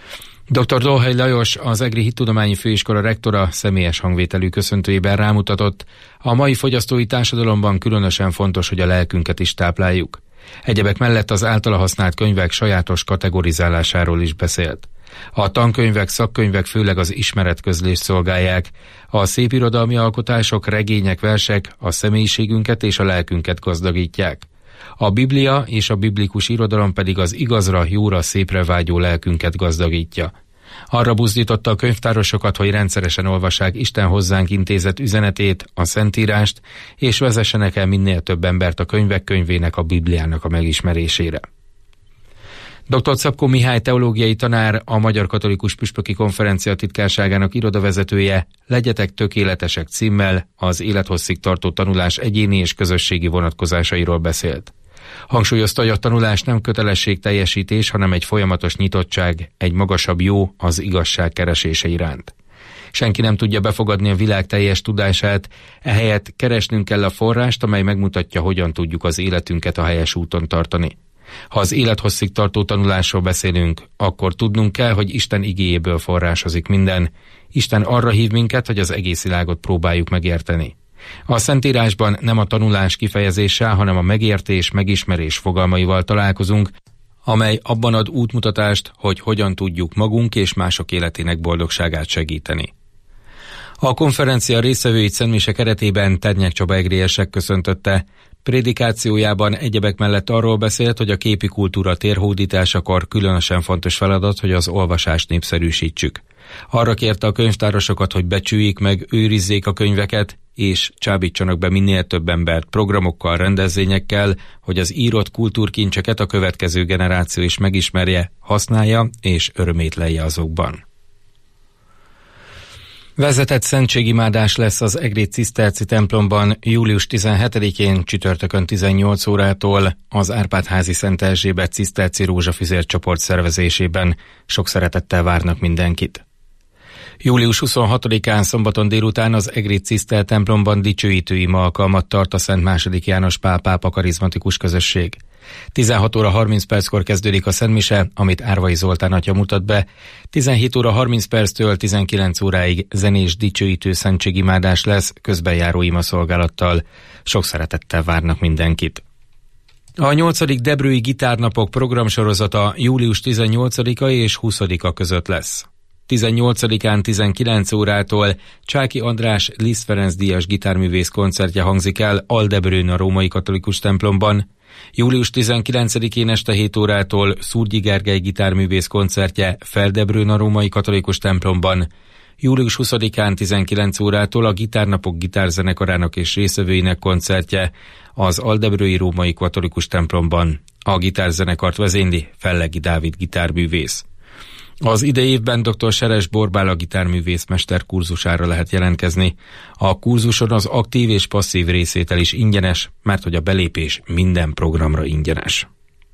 Dr. Dolhely Lajos, az Egri Hittudományi Főiskola rektora személyes hangvételű köszöntőjében rámutatott, a mai fogyasztói társadalomban különösen fontos, hogy a lelkünket is tápláljuk. Egyebek mellett az általa használt könyvek sajátos kategorizálásáról is beszélt. A tankönyvek, szakkönyvek főleg az ismeretközlést szolgálják, a szépirodalmi alkotások, regények, versek a személyiségünket és a lelkünket gazdagítják. A Biblia és a biblikus irodalom pedig az igazra, jóra, szépre vágyó lelkünket gazdagítja. Arra buzdította a könyvtárosokat, hogy rendszeresen olvassák Isten hozzánk intézett üzenetét, a Szentírást, és vezessenek el minél több embert a könyvek könyvének, a Bibliának a megismerésére. Dr. Szabkó Mihály teológiai tanár, a Magyar Katolikus Püspöki Konferencia titkárságának irodavezetője Legyetek tökéletesek címmel az élethosszig tartó tanulás egyéni és közösségi vonatkozásairól beszélt. Hangsúlyozta, hogy a tanulás nem kötelességteljesítés, hanem egy folyamatos nyitottság, egy magasabb jó, az igazság keresése iránt. Senki nem tudja befogadni a világ teljes tudását, ehelyett keresnünk kell a forrást, amely megmutatja, hogyan tudjuk az életünket a helyes úton tartani. Ha az élethosszig tartó tanulásról beszélünk, akkor tudnunk kell, hogy Isten igéjéből forrásozik minden. Isten arra hív minket, hogy az egész világot próbáljuk megérteni. A Szentírásban nem a tanulás kifejezéssel, hanem a megértés, megismerés fogalmaival találkozunk, amely abban ad útmutatást, hogy hogyan tudjuk magunk és mások életének boldogságát segíteni. A konferencia résztvevőit szentmise keretében Ternyek Csaba egrélyesek köszöntötte. Prédikációjában egyebek mellett arról beszélt, hogy a képi kultúra térhódításakor különösen fontos feladat, hogy az olvasást népszerűsítsük. Arra kérte a könyvtárosokat, hogy becsüljék meg, őrizzék a könyveket, és csábítsanak be minél több embert programokkal, rendezvényekkel, hogy az írott kultúrkincseket a következő generáció is megismerje, használja és örömét lelje azokban. Vezetett szentségimádás lesz az egri ciszterci templomban július 17-én csütörtökön 18 órától az Árpád-házi Szent Erzsébet ciszterci rózsafüzér csoport szervezésében. Sok szeretettel várnak mindenkit. Július 26-án szombaton délután az egri ciszter templomban dicsőítő ima alkalmat tart a Szent II. János Pál pápa karizmatikus közösség. 16 óra 30 perckor kezdődik a szentmise, amit Árvai Zoltán atya mutat be. 17 óra 30 perctől 19 óráig zenés dicsőítő szentségimádás lesz közbenjáró imaszolgálattal. Sok szeretettel várnak mindenkit. A 8. Debrői Gitárnapok programsorozata július 18-a és 20-a között lesz. 18-án 19 órától Csáky András Liszt Ferenc díjas gitárművész koncertje hangzik el Aldebrőn a római katolikus templomban. Július 19-én este 7 órától Szúrgyi Gergely gitárművész koncertje Feldebrőn a római katolikus templomban. Július 20-án 19 órától a Gitárnapok gitárzenekarának és résztvevőinek koncertje az Aldebrői római katolikus templomban. A gitárzenekart vezényli Fellegi Dávid gitárművész. Az idei évben dr. Seres Borbála gitárművész mesterkurzusára lehet jelentkezni. A kurzuson az aktív és passzív részvétel is ingyenes, mert hogy a belépés minden programra ingyenes.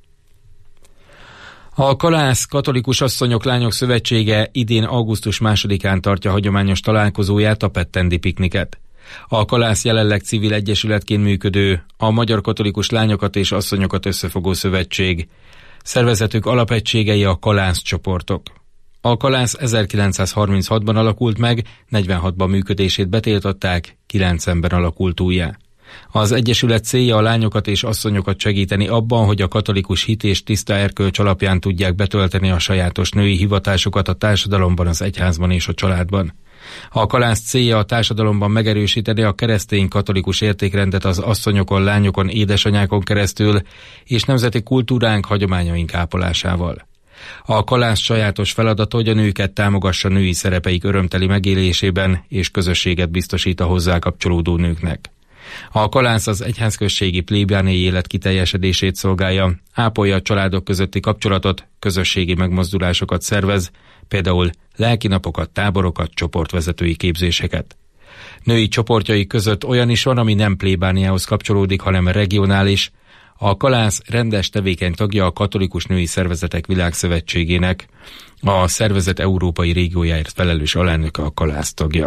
A Kalász Katolikus Asszonyok Lányok Szövetsége idén augusztus 2-án tartja hagyományos találkozóját, a Pettendi Pikniket. A Kalász jelenleg civil egyesületként működő, a Magyar Katolikus Lányokat és Asszonyokat Összefogó Szövetség. Szervezetük alapegységei a Kalász csoportok. A Kalász 1936-ban alakult meg, 46-ban működését betiltották, 90-ben alakult újjá. Az egyesület célja a lányokat és asszonyokat segíteni abban, hogy a katolikus hit és tiszta erkölcs alapján tudják betölteni a sajátos női hivatásukat a társadalomban, az egyházban és a családban. A Kalász célja a társadalomban megerősíteni a keresztény katolikus értékrendet az asszonyokon, lányokon, édesanyákon keresztül, és nemzeti kultúránk, hagyományaink ápolásával. A Kalász sajátos feladata, hogy a nőket támogassa női szerepeik örömteli megélésében, és közösséget biztosít a hozzá kapcsolódó nőknek. A Kalász az egyházközségi plébániai élet kiteljesedését szolgálja, ápolja a családok közötti kapcsolatot, közösségi megmozdulásokat szervez, például lelkinapokat, táborokat, csoportvezetői képzéseket. Női csoportjai között olyan is van, ami nem plébániához kapcsolódik, hanem regionális. A Kalász rendes tevékeny tagja a Katolikus Női Szervezetek Világszövetségének, a szervezet európai régiójáért felelős alelnöke a Kalász tagja.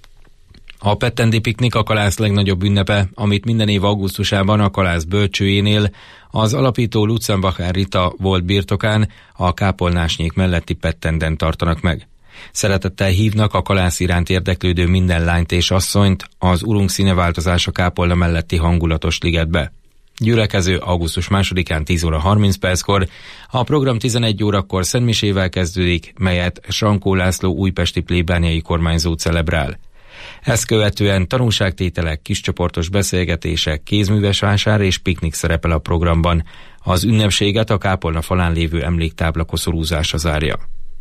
A Pettendi Piknik a Kalász legnagyobb ünnepe, amit minden év augusztusában a Kalász bölcsőjénél, az alapító Lutzenbacher Rita volt birtokán, a kápolnásnyék melletti Pettenden tartanak meg. Szeretettel hívnak a Kalász iránt érdeklődő minden lányt és asszonyt az Urunk színeváltozása kápolna melletti hangulatos ligetbe. Gyülekező augusztus 2-án 10 óra 30 perckor, a program 11 órakor szentmisével kezdődik, melyet Sankó László újpesti plébániai kormányzó celebrál. Ezt követően tanulságtételek, kiscsoportos beszélgetések, kézműves vásár és piknik szerepel a programban. Az ünnepséget a kápolna falán lévő emléktábla koszorúzása zárja.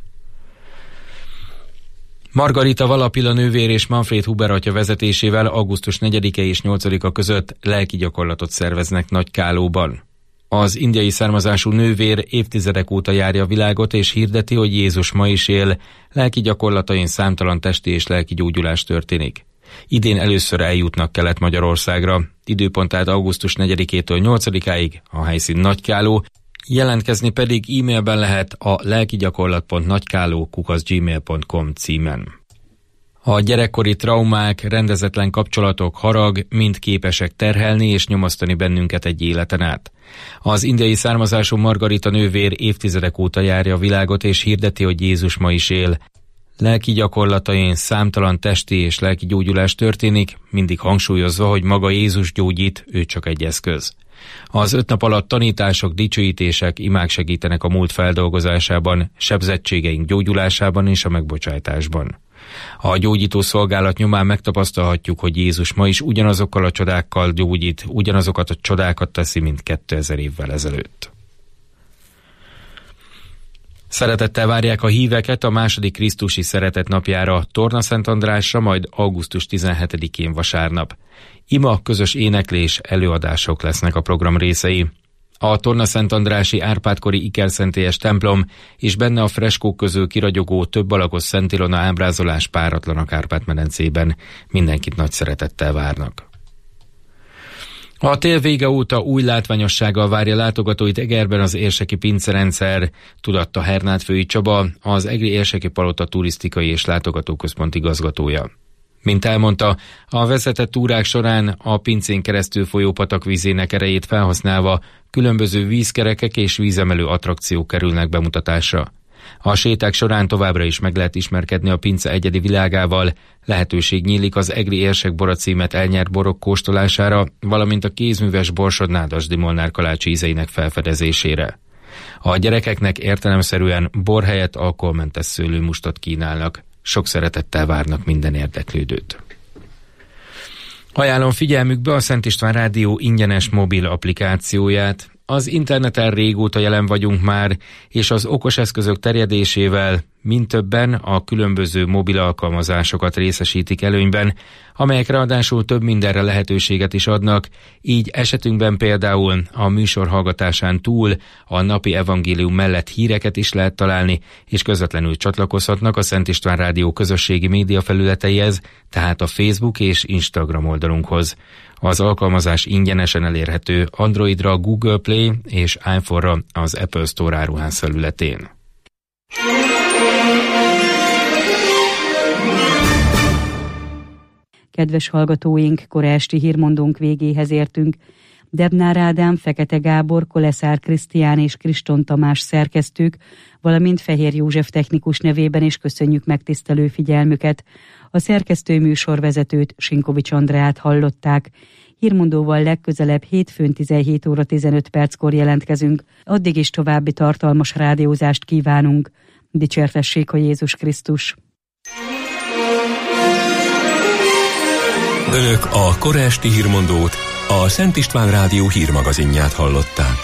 Margarita Valapilla nővér és Manfred Huber atya vezetésével augusztus 4-e és 8-a között lelki gyakorlatot szerveznek Nagykálóban. Az indiai származású nővér évtizedek óta járja a világot és hirdeti, hogy Jézus ma is él, lelki gyakorlatain számtalan testi és lelki gyógyulás történik. Idén először eljutnak Kelet-Magyarországra, időpontát augusztus 4-től 8-áig, a helyszín Nagykáló, jelentkezni pedig e-mailben lehet a lelkigyakorlat.nagykáló@gmail.com címen. A gyerekkori traumák, rendezetlen kapcsolatok, harag mind képesek terhelni és nyomasztani bennünket egy életen át. Az indiai származású Margarita nővér évtizedek óta járja a világot és hirdeti, hogy Jézus ma is él. Lelki gyakorlatain számtalan testi és lelki gyógyulás történik, mindig hangsúlyozva, hogy maga Jézus gyógyít, ő csak egy eszköz. Az 5 nap alatt tanítások, dicsőítések, imák segítenek a múlt feldolgozásában, sebzettségeink gyógyulásában és a megbocsájtásban. A gyógyító szolgálat nyomán megtapasztalhatjuk, hogy Jézus ma is ugyanazokkal a csodákkal gyógyít, ugyanazokat a csodákat teszi, mint 2000 évvel ezelőtt. Szeretettel várják a híveket a második krisztusi szeretet napjára, Torna Szent Andrásra, majd augusztus 17-én vasárnap. Ima, közös éneklés, előadások lesznek a program részei. A Torna Szent Andrási Árpád-kori ikerszentélyes templom és benne a freskók közül kiragyogó több alakos Szent Ilona ábrázolás páratlan a Kárpát-medencében. Mindenkit nagy szeretettel várnak. A tél vége óta új látványossággal várja látogatóit Egerben az érseki pincerendszer, tudatta Hernádfői Csaba, az Egri érseki palota turisztikai és látogatóközpont igazgatója. Mint elmondta, a vezetett túrák során a pincén keresztül folyó patakvízének erejét felhasználva különböző vízkerekek és vízemelő attrakciók kerülnek bemutatásra. A séták során továbbra is meg lehet ismerkedni a pince egyedi világával, lehetőség nyílik az Egri érsek bora címet elnyert borok kóstolására, valamint a kézműves Borsod Nádasdy Molnár kalács ízeinek felfedezésére. A gyerekeknek értelemszerűen bor helyett alkoholmentes szőlőmustot kínálnak. Sok szeretettel várnak minden érdeklődőt. Ajánlom figyelmükbe a Szent István Rádió ingyenes mobil applikációját. Az interneten régóta jelen vagyunk már, és az okos eszközök terjedésével mindtöbben a különböző mobil alkalmazásokat részesítik előnyben, amelyek ráadásul több mindenre lehetőséget is adnak, így esetünkben például a műsor hallgatásán túl a napi evangélium mellett híreket is lehet találni, és közvetlenül csatlakozhatnak a Szent István Rádió közösségi média felületeihez, tehát a Facebook és Instagram oldalunkhoz. Az alkalmazás ingyenesen elérhető Androidra a Google Play és iPhone-ra az Apple Store áruház felületén. Kedves hallgatóink, kora esti hírmondónk végéhez értünk. Debnár Ádám, Fekete Gábor, Koleszár Krisztián és Kriston Tamás szerkesztők, valamint Fehér József technikus nevében is köszönjük megtisztelő figyelmüket. A szerkesztő műsorvezetőt, Sinkovics Andreát hallották. Hírmondóval legközelebb hétfőn 17 óra 15 perckor jelentkezünk. Addig is további tartalmas rádiózást kívánunk. Dicsértessék a Jézus Krisztus! Önök a kora esti hírmondót, a Szent István Rádió hírmagazinját hallották.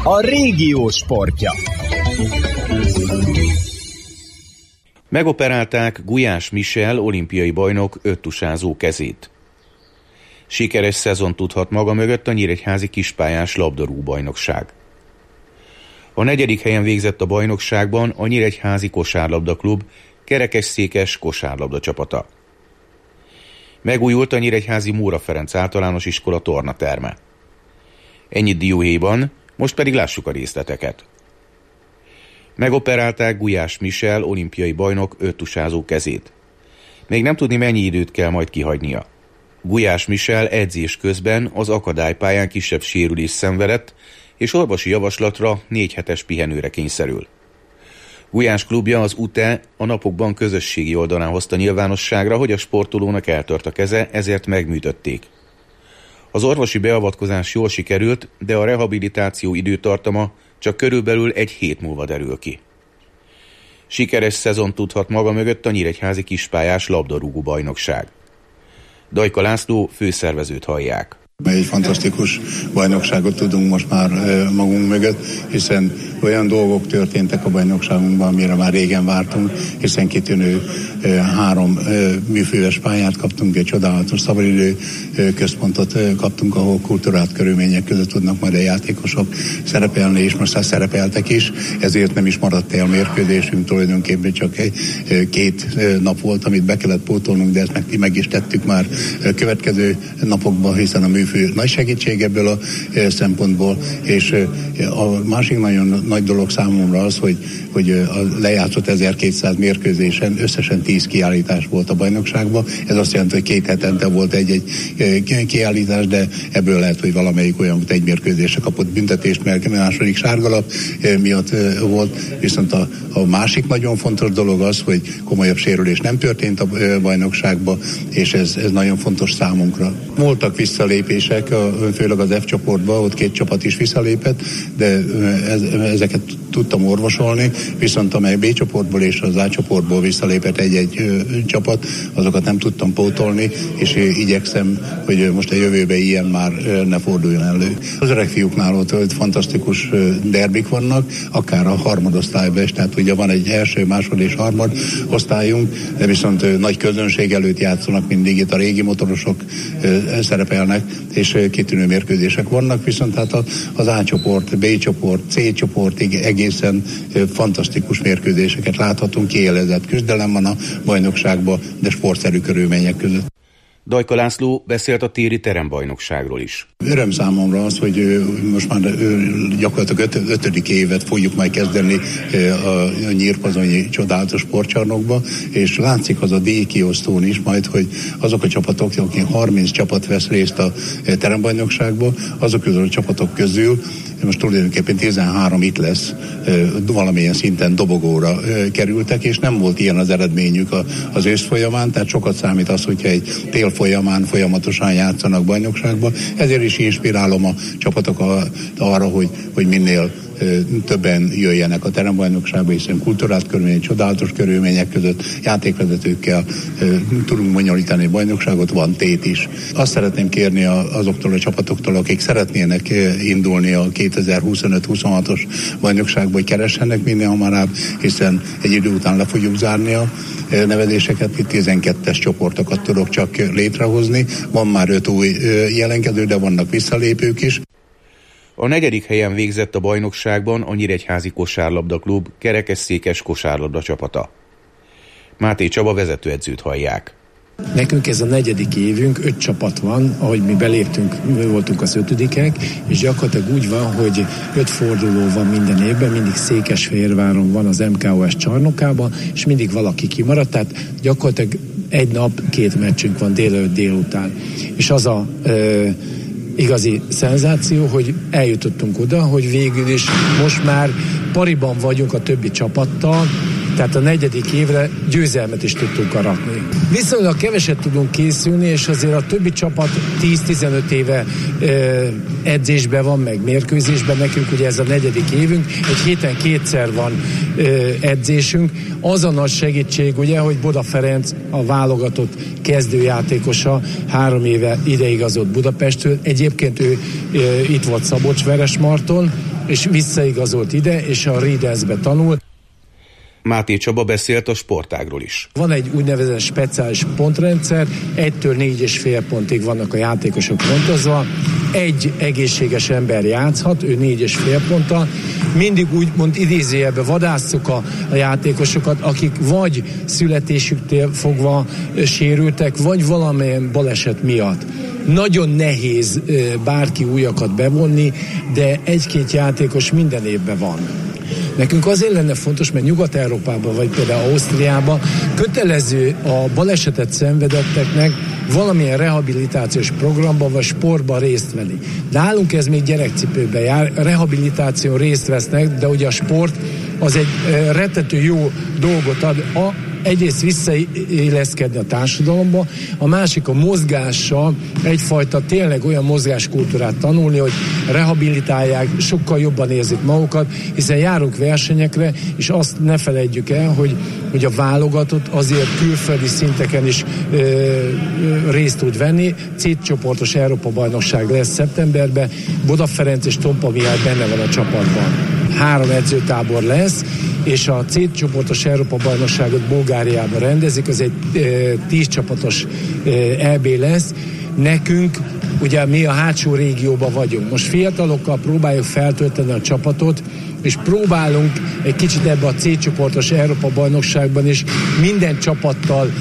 a régió sportja. Megoperálták Gulyás Michel olimpiai bajnok öttusázó kezét. Sikeres szezon tudhat maga mögött a nyíregyházi kispályás labdarúgó bajnokság. A 4. helyen végzett a bajnokságban a Nyíregyházi Kosárlabda Klub kerekesszékes kosárlabda csapata. Megújult a nyíregyházi Móra Ferenc általános iskola tornaterme. Ennyit dióhéjban, most pedig lássuk a részleteket. Megoperálták Gulyás Michel olimpiai bajnok öttusázó kezét. Még nem tudni, mennyi időt kell majd kihagynia. Gulyás Michel edzés közben az akadálypályán kisebb sérülés szenvedett, és orvosi javaslatra 4 hetes pihenőre kényszerül. Gulyás klubja, az UTE a napokban közösségi oldalán hozta nyilvánosságra, hogy a sportolónak eltört a keze, ezért megműtötték. Az orvosi beavatkozás jól sikerült, de a rehabilitáció időtartama csak körülbelül 1 hét múlva derül ki. Sikeres szezon tudhat maga mögött a nyíregyházi kispályás labdarúgó bajnokság. Dajka László főszervezőt hallják. Egy fantasztikus bajnokságot tudunk most már magunk mögött, hiszen olyan dolgok történtek a bajnokságunkban, amire már régen vártunk, hiszen kitűnő 3 műfőves pályát kaptunk, egy csodálatos szabadidő központot kaptunk, ahol kulturált körülmények között tudnak majd a játékosok szerepelni, és most szerepeltek is, ezért nem is maradt el mérkőzésünk, tulajdonképpen csak 2 nap volt, amit be kellett pótolnunk, de ezt meg is tettük már következő napokban, hiszen a műfő nagy segítség ebből a szempontból, és a másik nagyon nagy dolog számomra az, hogy a lejátszott 1200 mérkőzésen összesen 10 kiállítás volt a bajnokságban. Ez azt jelenti, hogy 2 hetente volt egy kiállítás, de ebből lehet, hogy valamelyik olyan, hogy egy mérkőzésre kapott büntetést, mert második sárgalap miatt volt. Viszont a másik nagyon fontos dolog az, hogy komolyabb sérülés nem történt a bajnokságban, és ez nagyon fontos számunkra. Voltak visszalépések, főleg az F csoportban, ott 2 csapat is visszalépett, de ezeket tudtam orvosolni, viszont amely B csoportból és az A csoportból visszalépett egy-egy csapat, azokat nem tudtam pótolni, és igyekszem, hogy most a jövőben ilyen már ne forduljon elő. Az öreg fiúknál ott fantasztikus derbik vannak, akár a harmadosztályban is, tehát ugye van egy első, másod és harmad osztályunk, de viszont nagy közönség előtt játszanak mindig, itt a régi motorosok szerepelnek, és kitűnő mérkőzések vannak, viszont hát az A csoport, B csoport, C csoport egészen fantasztikus mérkőzéseket láthatunk, kiélezett küzdelem van a bajnokságban, de sportszerű körülmények között. Dajka László beszélt a téri terembajnokságról is. Öröm számomra az, hogy most már gyakorlatilag 5. évet fogjuk majd kezdeni a nyírpazonyi csodálatos sportcsarnokba, és látszik az a díjkiosztón is majd, hogy azok a csapatok, akik 30 csapat vesz részt a terembajnokságba, azok közül a csapatok közül most tulajdonképpen 13 itt lesz, valamilyen szinten dobogóra kerültek, és nem volt ilyen az eredményük az ősz folyamán, tehát sokat számít az, hogyha egy tél folyamán folyamatosan játszanak bajnokságba. Ezért is inspirálom a csapatok arra, hogy minél többen jöjjenek a terembajnokságba, hiszen kulturált körülmények, csodálatos körülmények között játékvezetőkkel tudunk bonyolítani bajnokságot, van tét is. Azt szeretném kérni azoktól a csapatoktól, akik szeretnének indulni a 2025-26-os bajnokságba, hogy keressenek minél hamarabb, hiszen egy idő után le fogjuk zárni a nevezéseket, itt 12-es csoportokat tudok csak létrehozni. Van már 5 új jelentkező, de vannak visszalépők is. A 4. helyen végzett a bajnokságban a Nyíregyházi Kosárlabda Klub kerekesszékes kosárlabda csapata. Máté Csaba vezetőedzőt hallják. Nekünk ez a 4. évünk, 5 csapat van, ahogy mi beléptünk, mi voltunk az 5-ek, és gyakorlatilag úgy van, hogy 5 forduló van minden évben, mindig Székesfehérváron van az MKOS csarnokában, és mindig valaki kimaradt, tehát gyakorlatilag egy nap 2 meccsünk van délelőtt délután. És az a igazi szenzáció, hogy eljutottunk oda, hogy végül is most már pariban vagyunk a többi csapattal, tehát a 4. évre győzelmet is tudtunk aratni. Viszonylag keveset tudunk készülni, és azért a többi csapat 10-15 éve edzésben van, meg mérkőzésben, nekünk ugye ez a 4. évünk, egy héten 2-szer van edzésünk. Az a nagy segítség, ugye, hogy Boda Ferenc, a válogatott kezdőjátékosa, 3 éve ideigazolt Budapestről. Egyébként ő itt volt Szabolcs-Veresmarton, és visszaigazolt ide, és a Riedelsbe tanul. Máté Csaba beszélt a sportágról is. Van egy úgynevezett speciális pontrendszer, 1-től 4,5 pontig vannak a játékosok pontozva, egy egészséges ember játszhat, ő 4,5 ponttal. Mindig úgymond idézőjelben vadásszuk a játékosokat, akik vagy születésüktől fogva sérültek, vagy valamilyen baleset miatt. Nagyon nehéz bárki újakat bevonni, de egy-két játékos minden évben van. Nekünk azért lenne fontos, mert Nyugat-Európában, vagy például Ausztriában kötelező a balesetet szenvedetteknek valamilyen rehabilitációs programban vagy sportban részt venni. Nálunk ez még gyerekcipőben jár, rehabilitáción részt vesznek, de ugye a sport az egy rettető jó dolgot ad, egyrészt visszaéleszkedni a társadalomba, a másik a mozgással egyfajta tényleg olyan mozgáskultúrát tanulni, hogy rehabilitálják, sokkal jobban érzik magukat, hiszen járunk versenyekre, és azt ne felejtjük el, hogy a válogatott azért külföldi szinteken is részt tud venni. C-csoportos Európa-bajnokság lesz szeptemberben, Boda Ferenc és Tompa Mihály benne van a csapatban. 3 edzőtábor lesz, és a C-csoportos Európa-bajnokságot Bulgáriában rendezik, az egy 10 csapatos EB lesz. Nekünk, ugye mi a hátsó régióban vagyunk. Most fiatalokkal próbáljuk feltölteni a csapatot, és próbálunk egy kicsit ebbe a C-csoportos Európa-bajnokságban is minden csapattal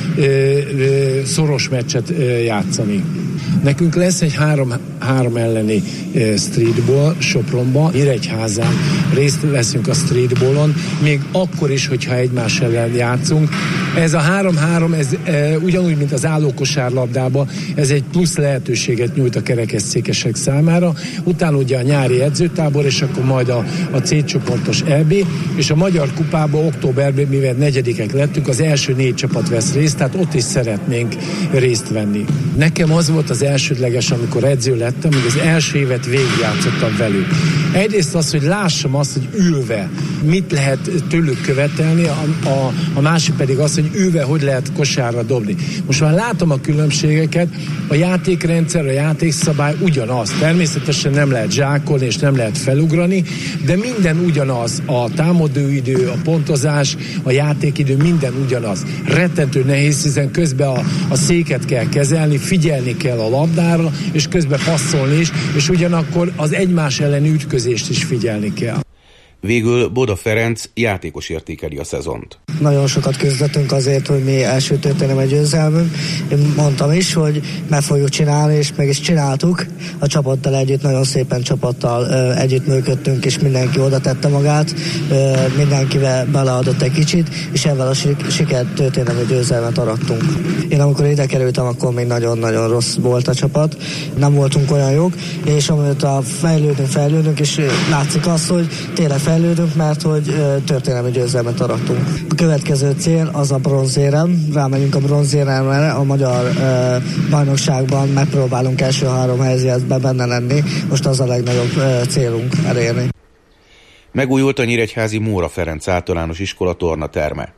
szoros meccset játszani. Nekünk lesz egy 3 elleni streetball Sopronban, Nyíregyházán részt veszünk a streetballon, még akkor is, hogyha egymás ellen játszunk. Ez a 3-3, ez ugyanúgy, mint az állókosárlabdában, ez egy plusz lehetőséget nyújt a kerekesszékesek számára. Utána ugye a nyári edzőtábor, és akkor majd a C-csoportos EB, és a Magyar Kupában októberben, mivel 4-ek lettünk, az első 4 csapat vesz részt, tehát ott is szeretnénk részt venni. Nekem az volt az elsődleges, amikor edző lettem, hogy az első évet végigjátszottam velük. Egyrészt az, hogy lássam azt, hogy ülve mit lehet tőlük követelni, a másik pedig az, hogy ülve hogy lehet kosárra dobni. Most már látom a különbségeket, a játékrendszer, a játékszabály ugyanaz. Természetesen nem lehet zsákolni és nem lehet felugrani, de minden ugyanaz. A támadóidő, a pontozás, a játékidő, minden ugyanaz. Rettentő nehéz, hiszen közben a széket kell kezelni, figyelni kell a labdára, és közben passzolni is, és ugyanakkor az egymás elleni ütközést is figyelni kell. Végül Boda Ferenc játékos értékeli a szezont. Nagyon sokat küzdöttünk azért, hogy mi első történelmi győzelmünk. Én mondtam is, hogy meg fogjuk csinálni, és meg is csináltuk. A csapattal együtt, nagyon szépen csapattal együttműködtünk, és mindenki oda tette magát, mindenkivel beleadott egy kicsit, és ebben a sikertörténelmi győzelmet arattunk. Én amikor ide kerültem, akkor még nagyon-nagyon rossz volt a csapat. Nem voltunk olyan jók, és amióta fejlődünk, és látszik az, hogy tényleg fejlődünk, mert hogy történelmi győzelmet arattunk. A következő cél az a bronzérem. Rámegyünk a bronzéremre, a magyar bajnokságban megpróbálunk első 3 helyzetben benne lenni. Most az a legnagyobb célunk elérni. Megújult a nyíregyházi Móra Ferenc általános iskola tornaterme.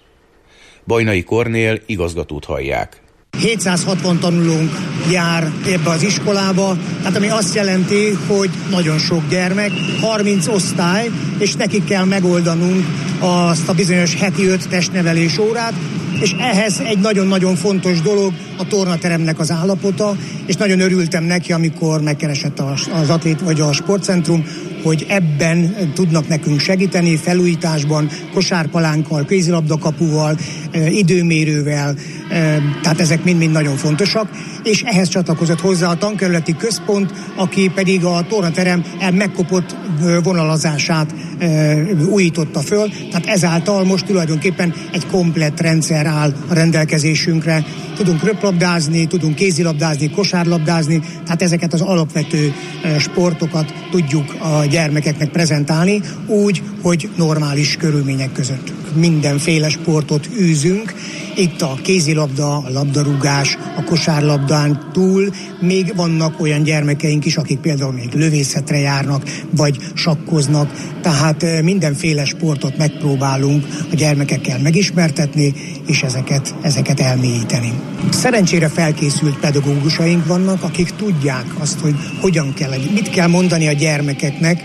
Bajnai Kornél igazgatót hallják. 760 tanulónk jár ebbe az iskolába, tehát ami azt jelenti, hogy nagyon sok gyermek, 30 osztály, és nekik kell megoldanunk azt a bizonyos heti 5 testnevelés órát, és ehhez egy nagyon-nagyon fontos dolog a tornateremnek az állapota, és nagyon örültem neki, amikor megkeresett az atlét vagy a sportcentrum, hogy ebben tudnak nekünk segíteni, felújításban, kosárpalánkkal, kézilabdakapuval, időmérővel, tehát ezek mind-mind nagyon fontosak, és ehhez csatlakozott hozzá a tankerületi központ, aki pedig a tornaterem megkopott vonalazását újította föl, tehát ezáltal most tulajdonképpen egy komplett rendszer áll a rendelkezésünkre. Tudunk röplabdázni, tudunk kézilabdázni, kosárlabdázni, tehát ezeket az alapvető sportokat tudjuk a gyermekeknek prezentálni, úgy, hogy normális körülmények között. Mindenféle sportot űzünk, itt a kézilabda, a labdarúgás, a kosárlabdán túl még vannak olyan gyermekeink is, akik például még lövészetre járnak, vagy sakkoznak, tehát mindenféle sportot megpróbálunk a gyermekekkel megismertetni, és ezeket elmélyíteni. Szerencsére felkészült pedagógusaink vannak, akik tudják azt, hogy hogyan kell, mit kell mondani a gyermekeknek,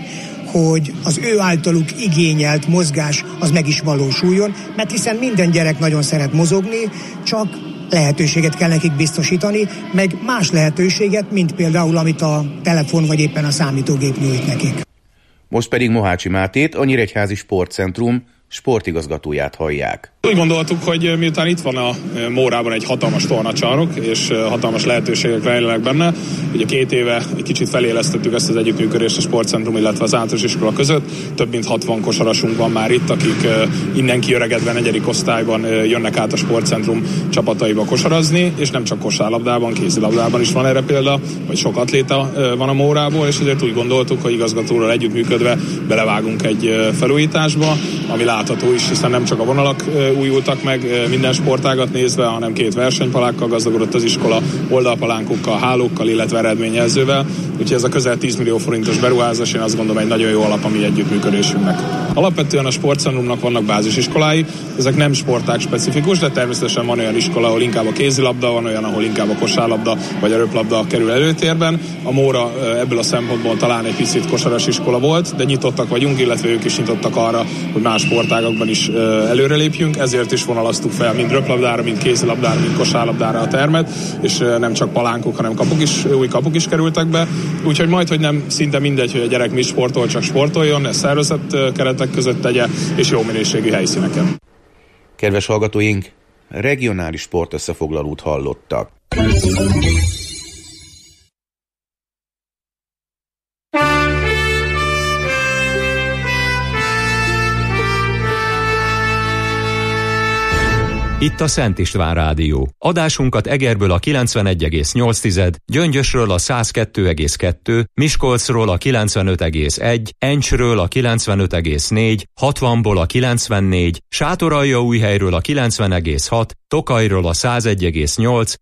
hogy az ő általuk igényelt mozgás az meg is valósuljon, mert hiszen minden gyerek nagyon szeret mozogni, csak lehetőséget kell nekik biztosítani, meg más lehetőséget, mint például amit a telefon vagy éppen a számítógép nyújt nekik. Most pedig Mohácsi Mátét, a Nyíregyházi Sportcentrum sportigazgatóját hallják. Úgy gondoltuk, hogy miután itt van a Mórában egy hatalmas tornacsarnok, és hatalmas lehetőségek rejlenek benne, ugye 2 éve egy kicsit felélesztettük ezt az együttműködést a sportcentrum, illetve az általános iskola között. Több mint 60 kosarasunk van már itt, akik innen kiöregedve 4. osztályban jönnek át a sportcentrum csapataiba kosarazni, és nem csak kosárlabdában, kézilabdában is van erre példa, vagy sok atléta van a Mórából, és ezért úgy gondoltuk, hogy igazgatóról együttműködve belevágunk egy felújításba, ami látható is, hiszen nem csak a vonalak újultak meg minden sportágat nézve, hanem 2 versenypalákkal gazdagodott az iskola, oldalpalánkokkal, hálókkal, illetve eredményjelzővel. Úgyhogy ez a közel 10 millió forintos beruházás, én azt gondolom, egy nagyon jó alap a mi együttműködésünknek. Alapvetően a sportcentrumnak vannak bázisiskolái, ezek nem sportág specifikus, de természetesen van olyan iskola, ahol inkább a kézilabda, van olyan, ahol inkább a kosárlabda vagy a röplabda kerül előtérben. A Móra ebből a szempontból talán egy picit kosaras iskola volt, de nyitottak vagyunk, illetve ők is nyitottak arra, hogy más sportágakban is előrelépjünk, ezért is vonalaztuk fel mind röplabdára, mind kézilabdára, mind kosárlabdára a termet, és nem csak palánkok, hanem új kapuk is kerültek be. Úgyhogy majdhogy nem szinte mindegy, hogy a gyerek mi sportol, csak sportoljon, ezt szervezett keretek között tegye, és jó minőségű helyszíneken. Kedves hallgatóink, regionális sportösszefoglalót hallottak. Itt a Szent István Rádió. Adásunkat Egerből a 91,8, Gyöngyösről a 102,2, Miskolcról a 95,1, Encsről a 95,4, 60-ból a 94, Sátoraljaújhelyről a 90,6, Tokajról a 101,8,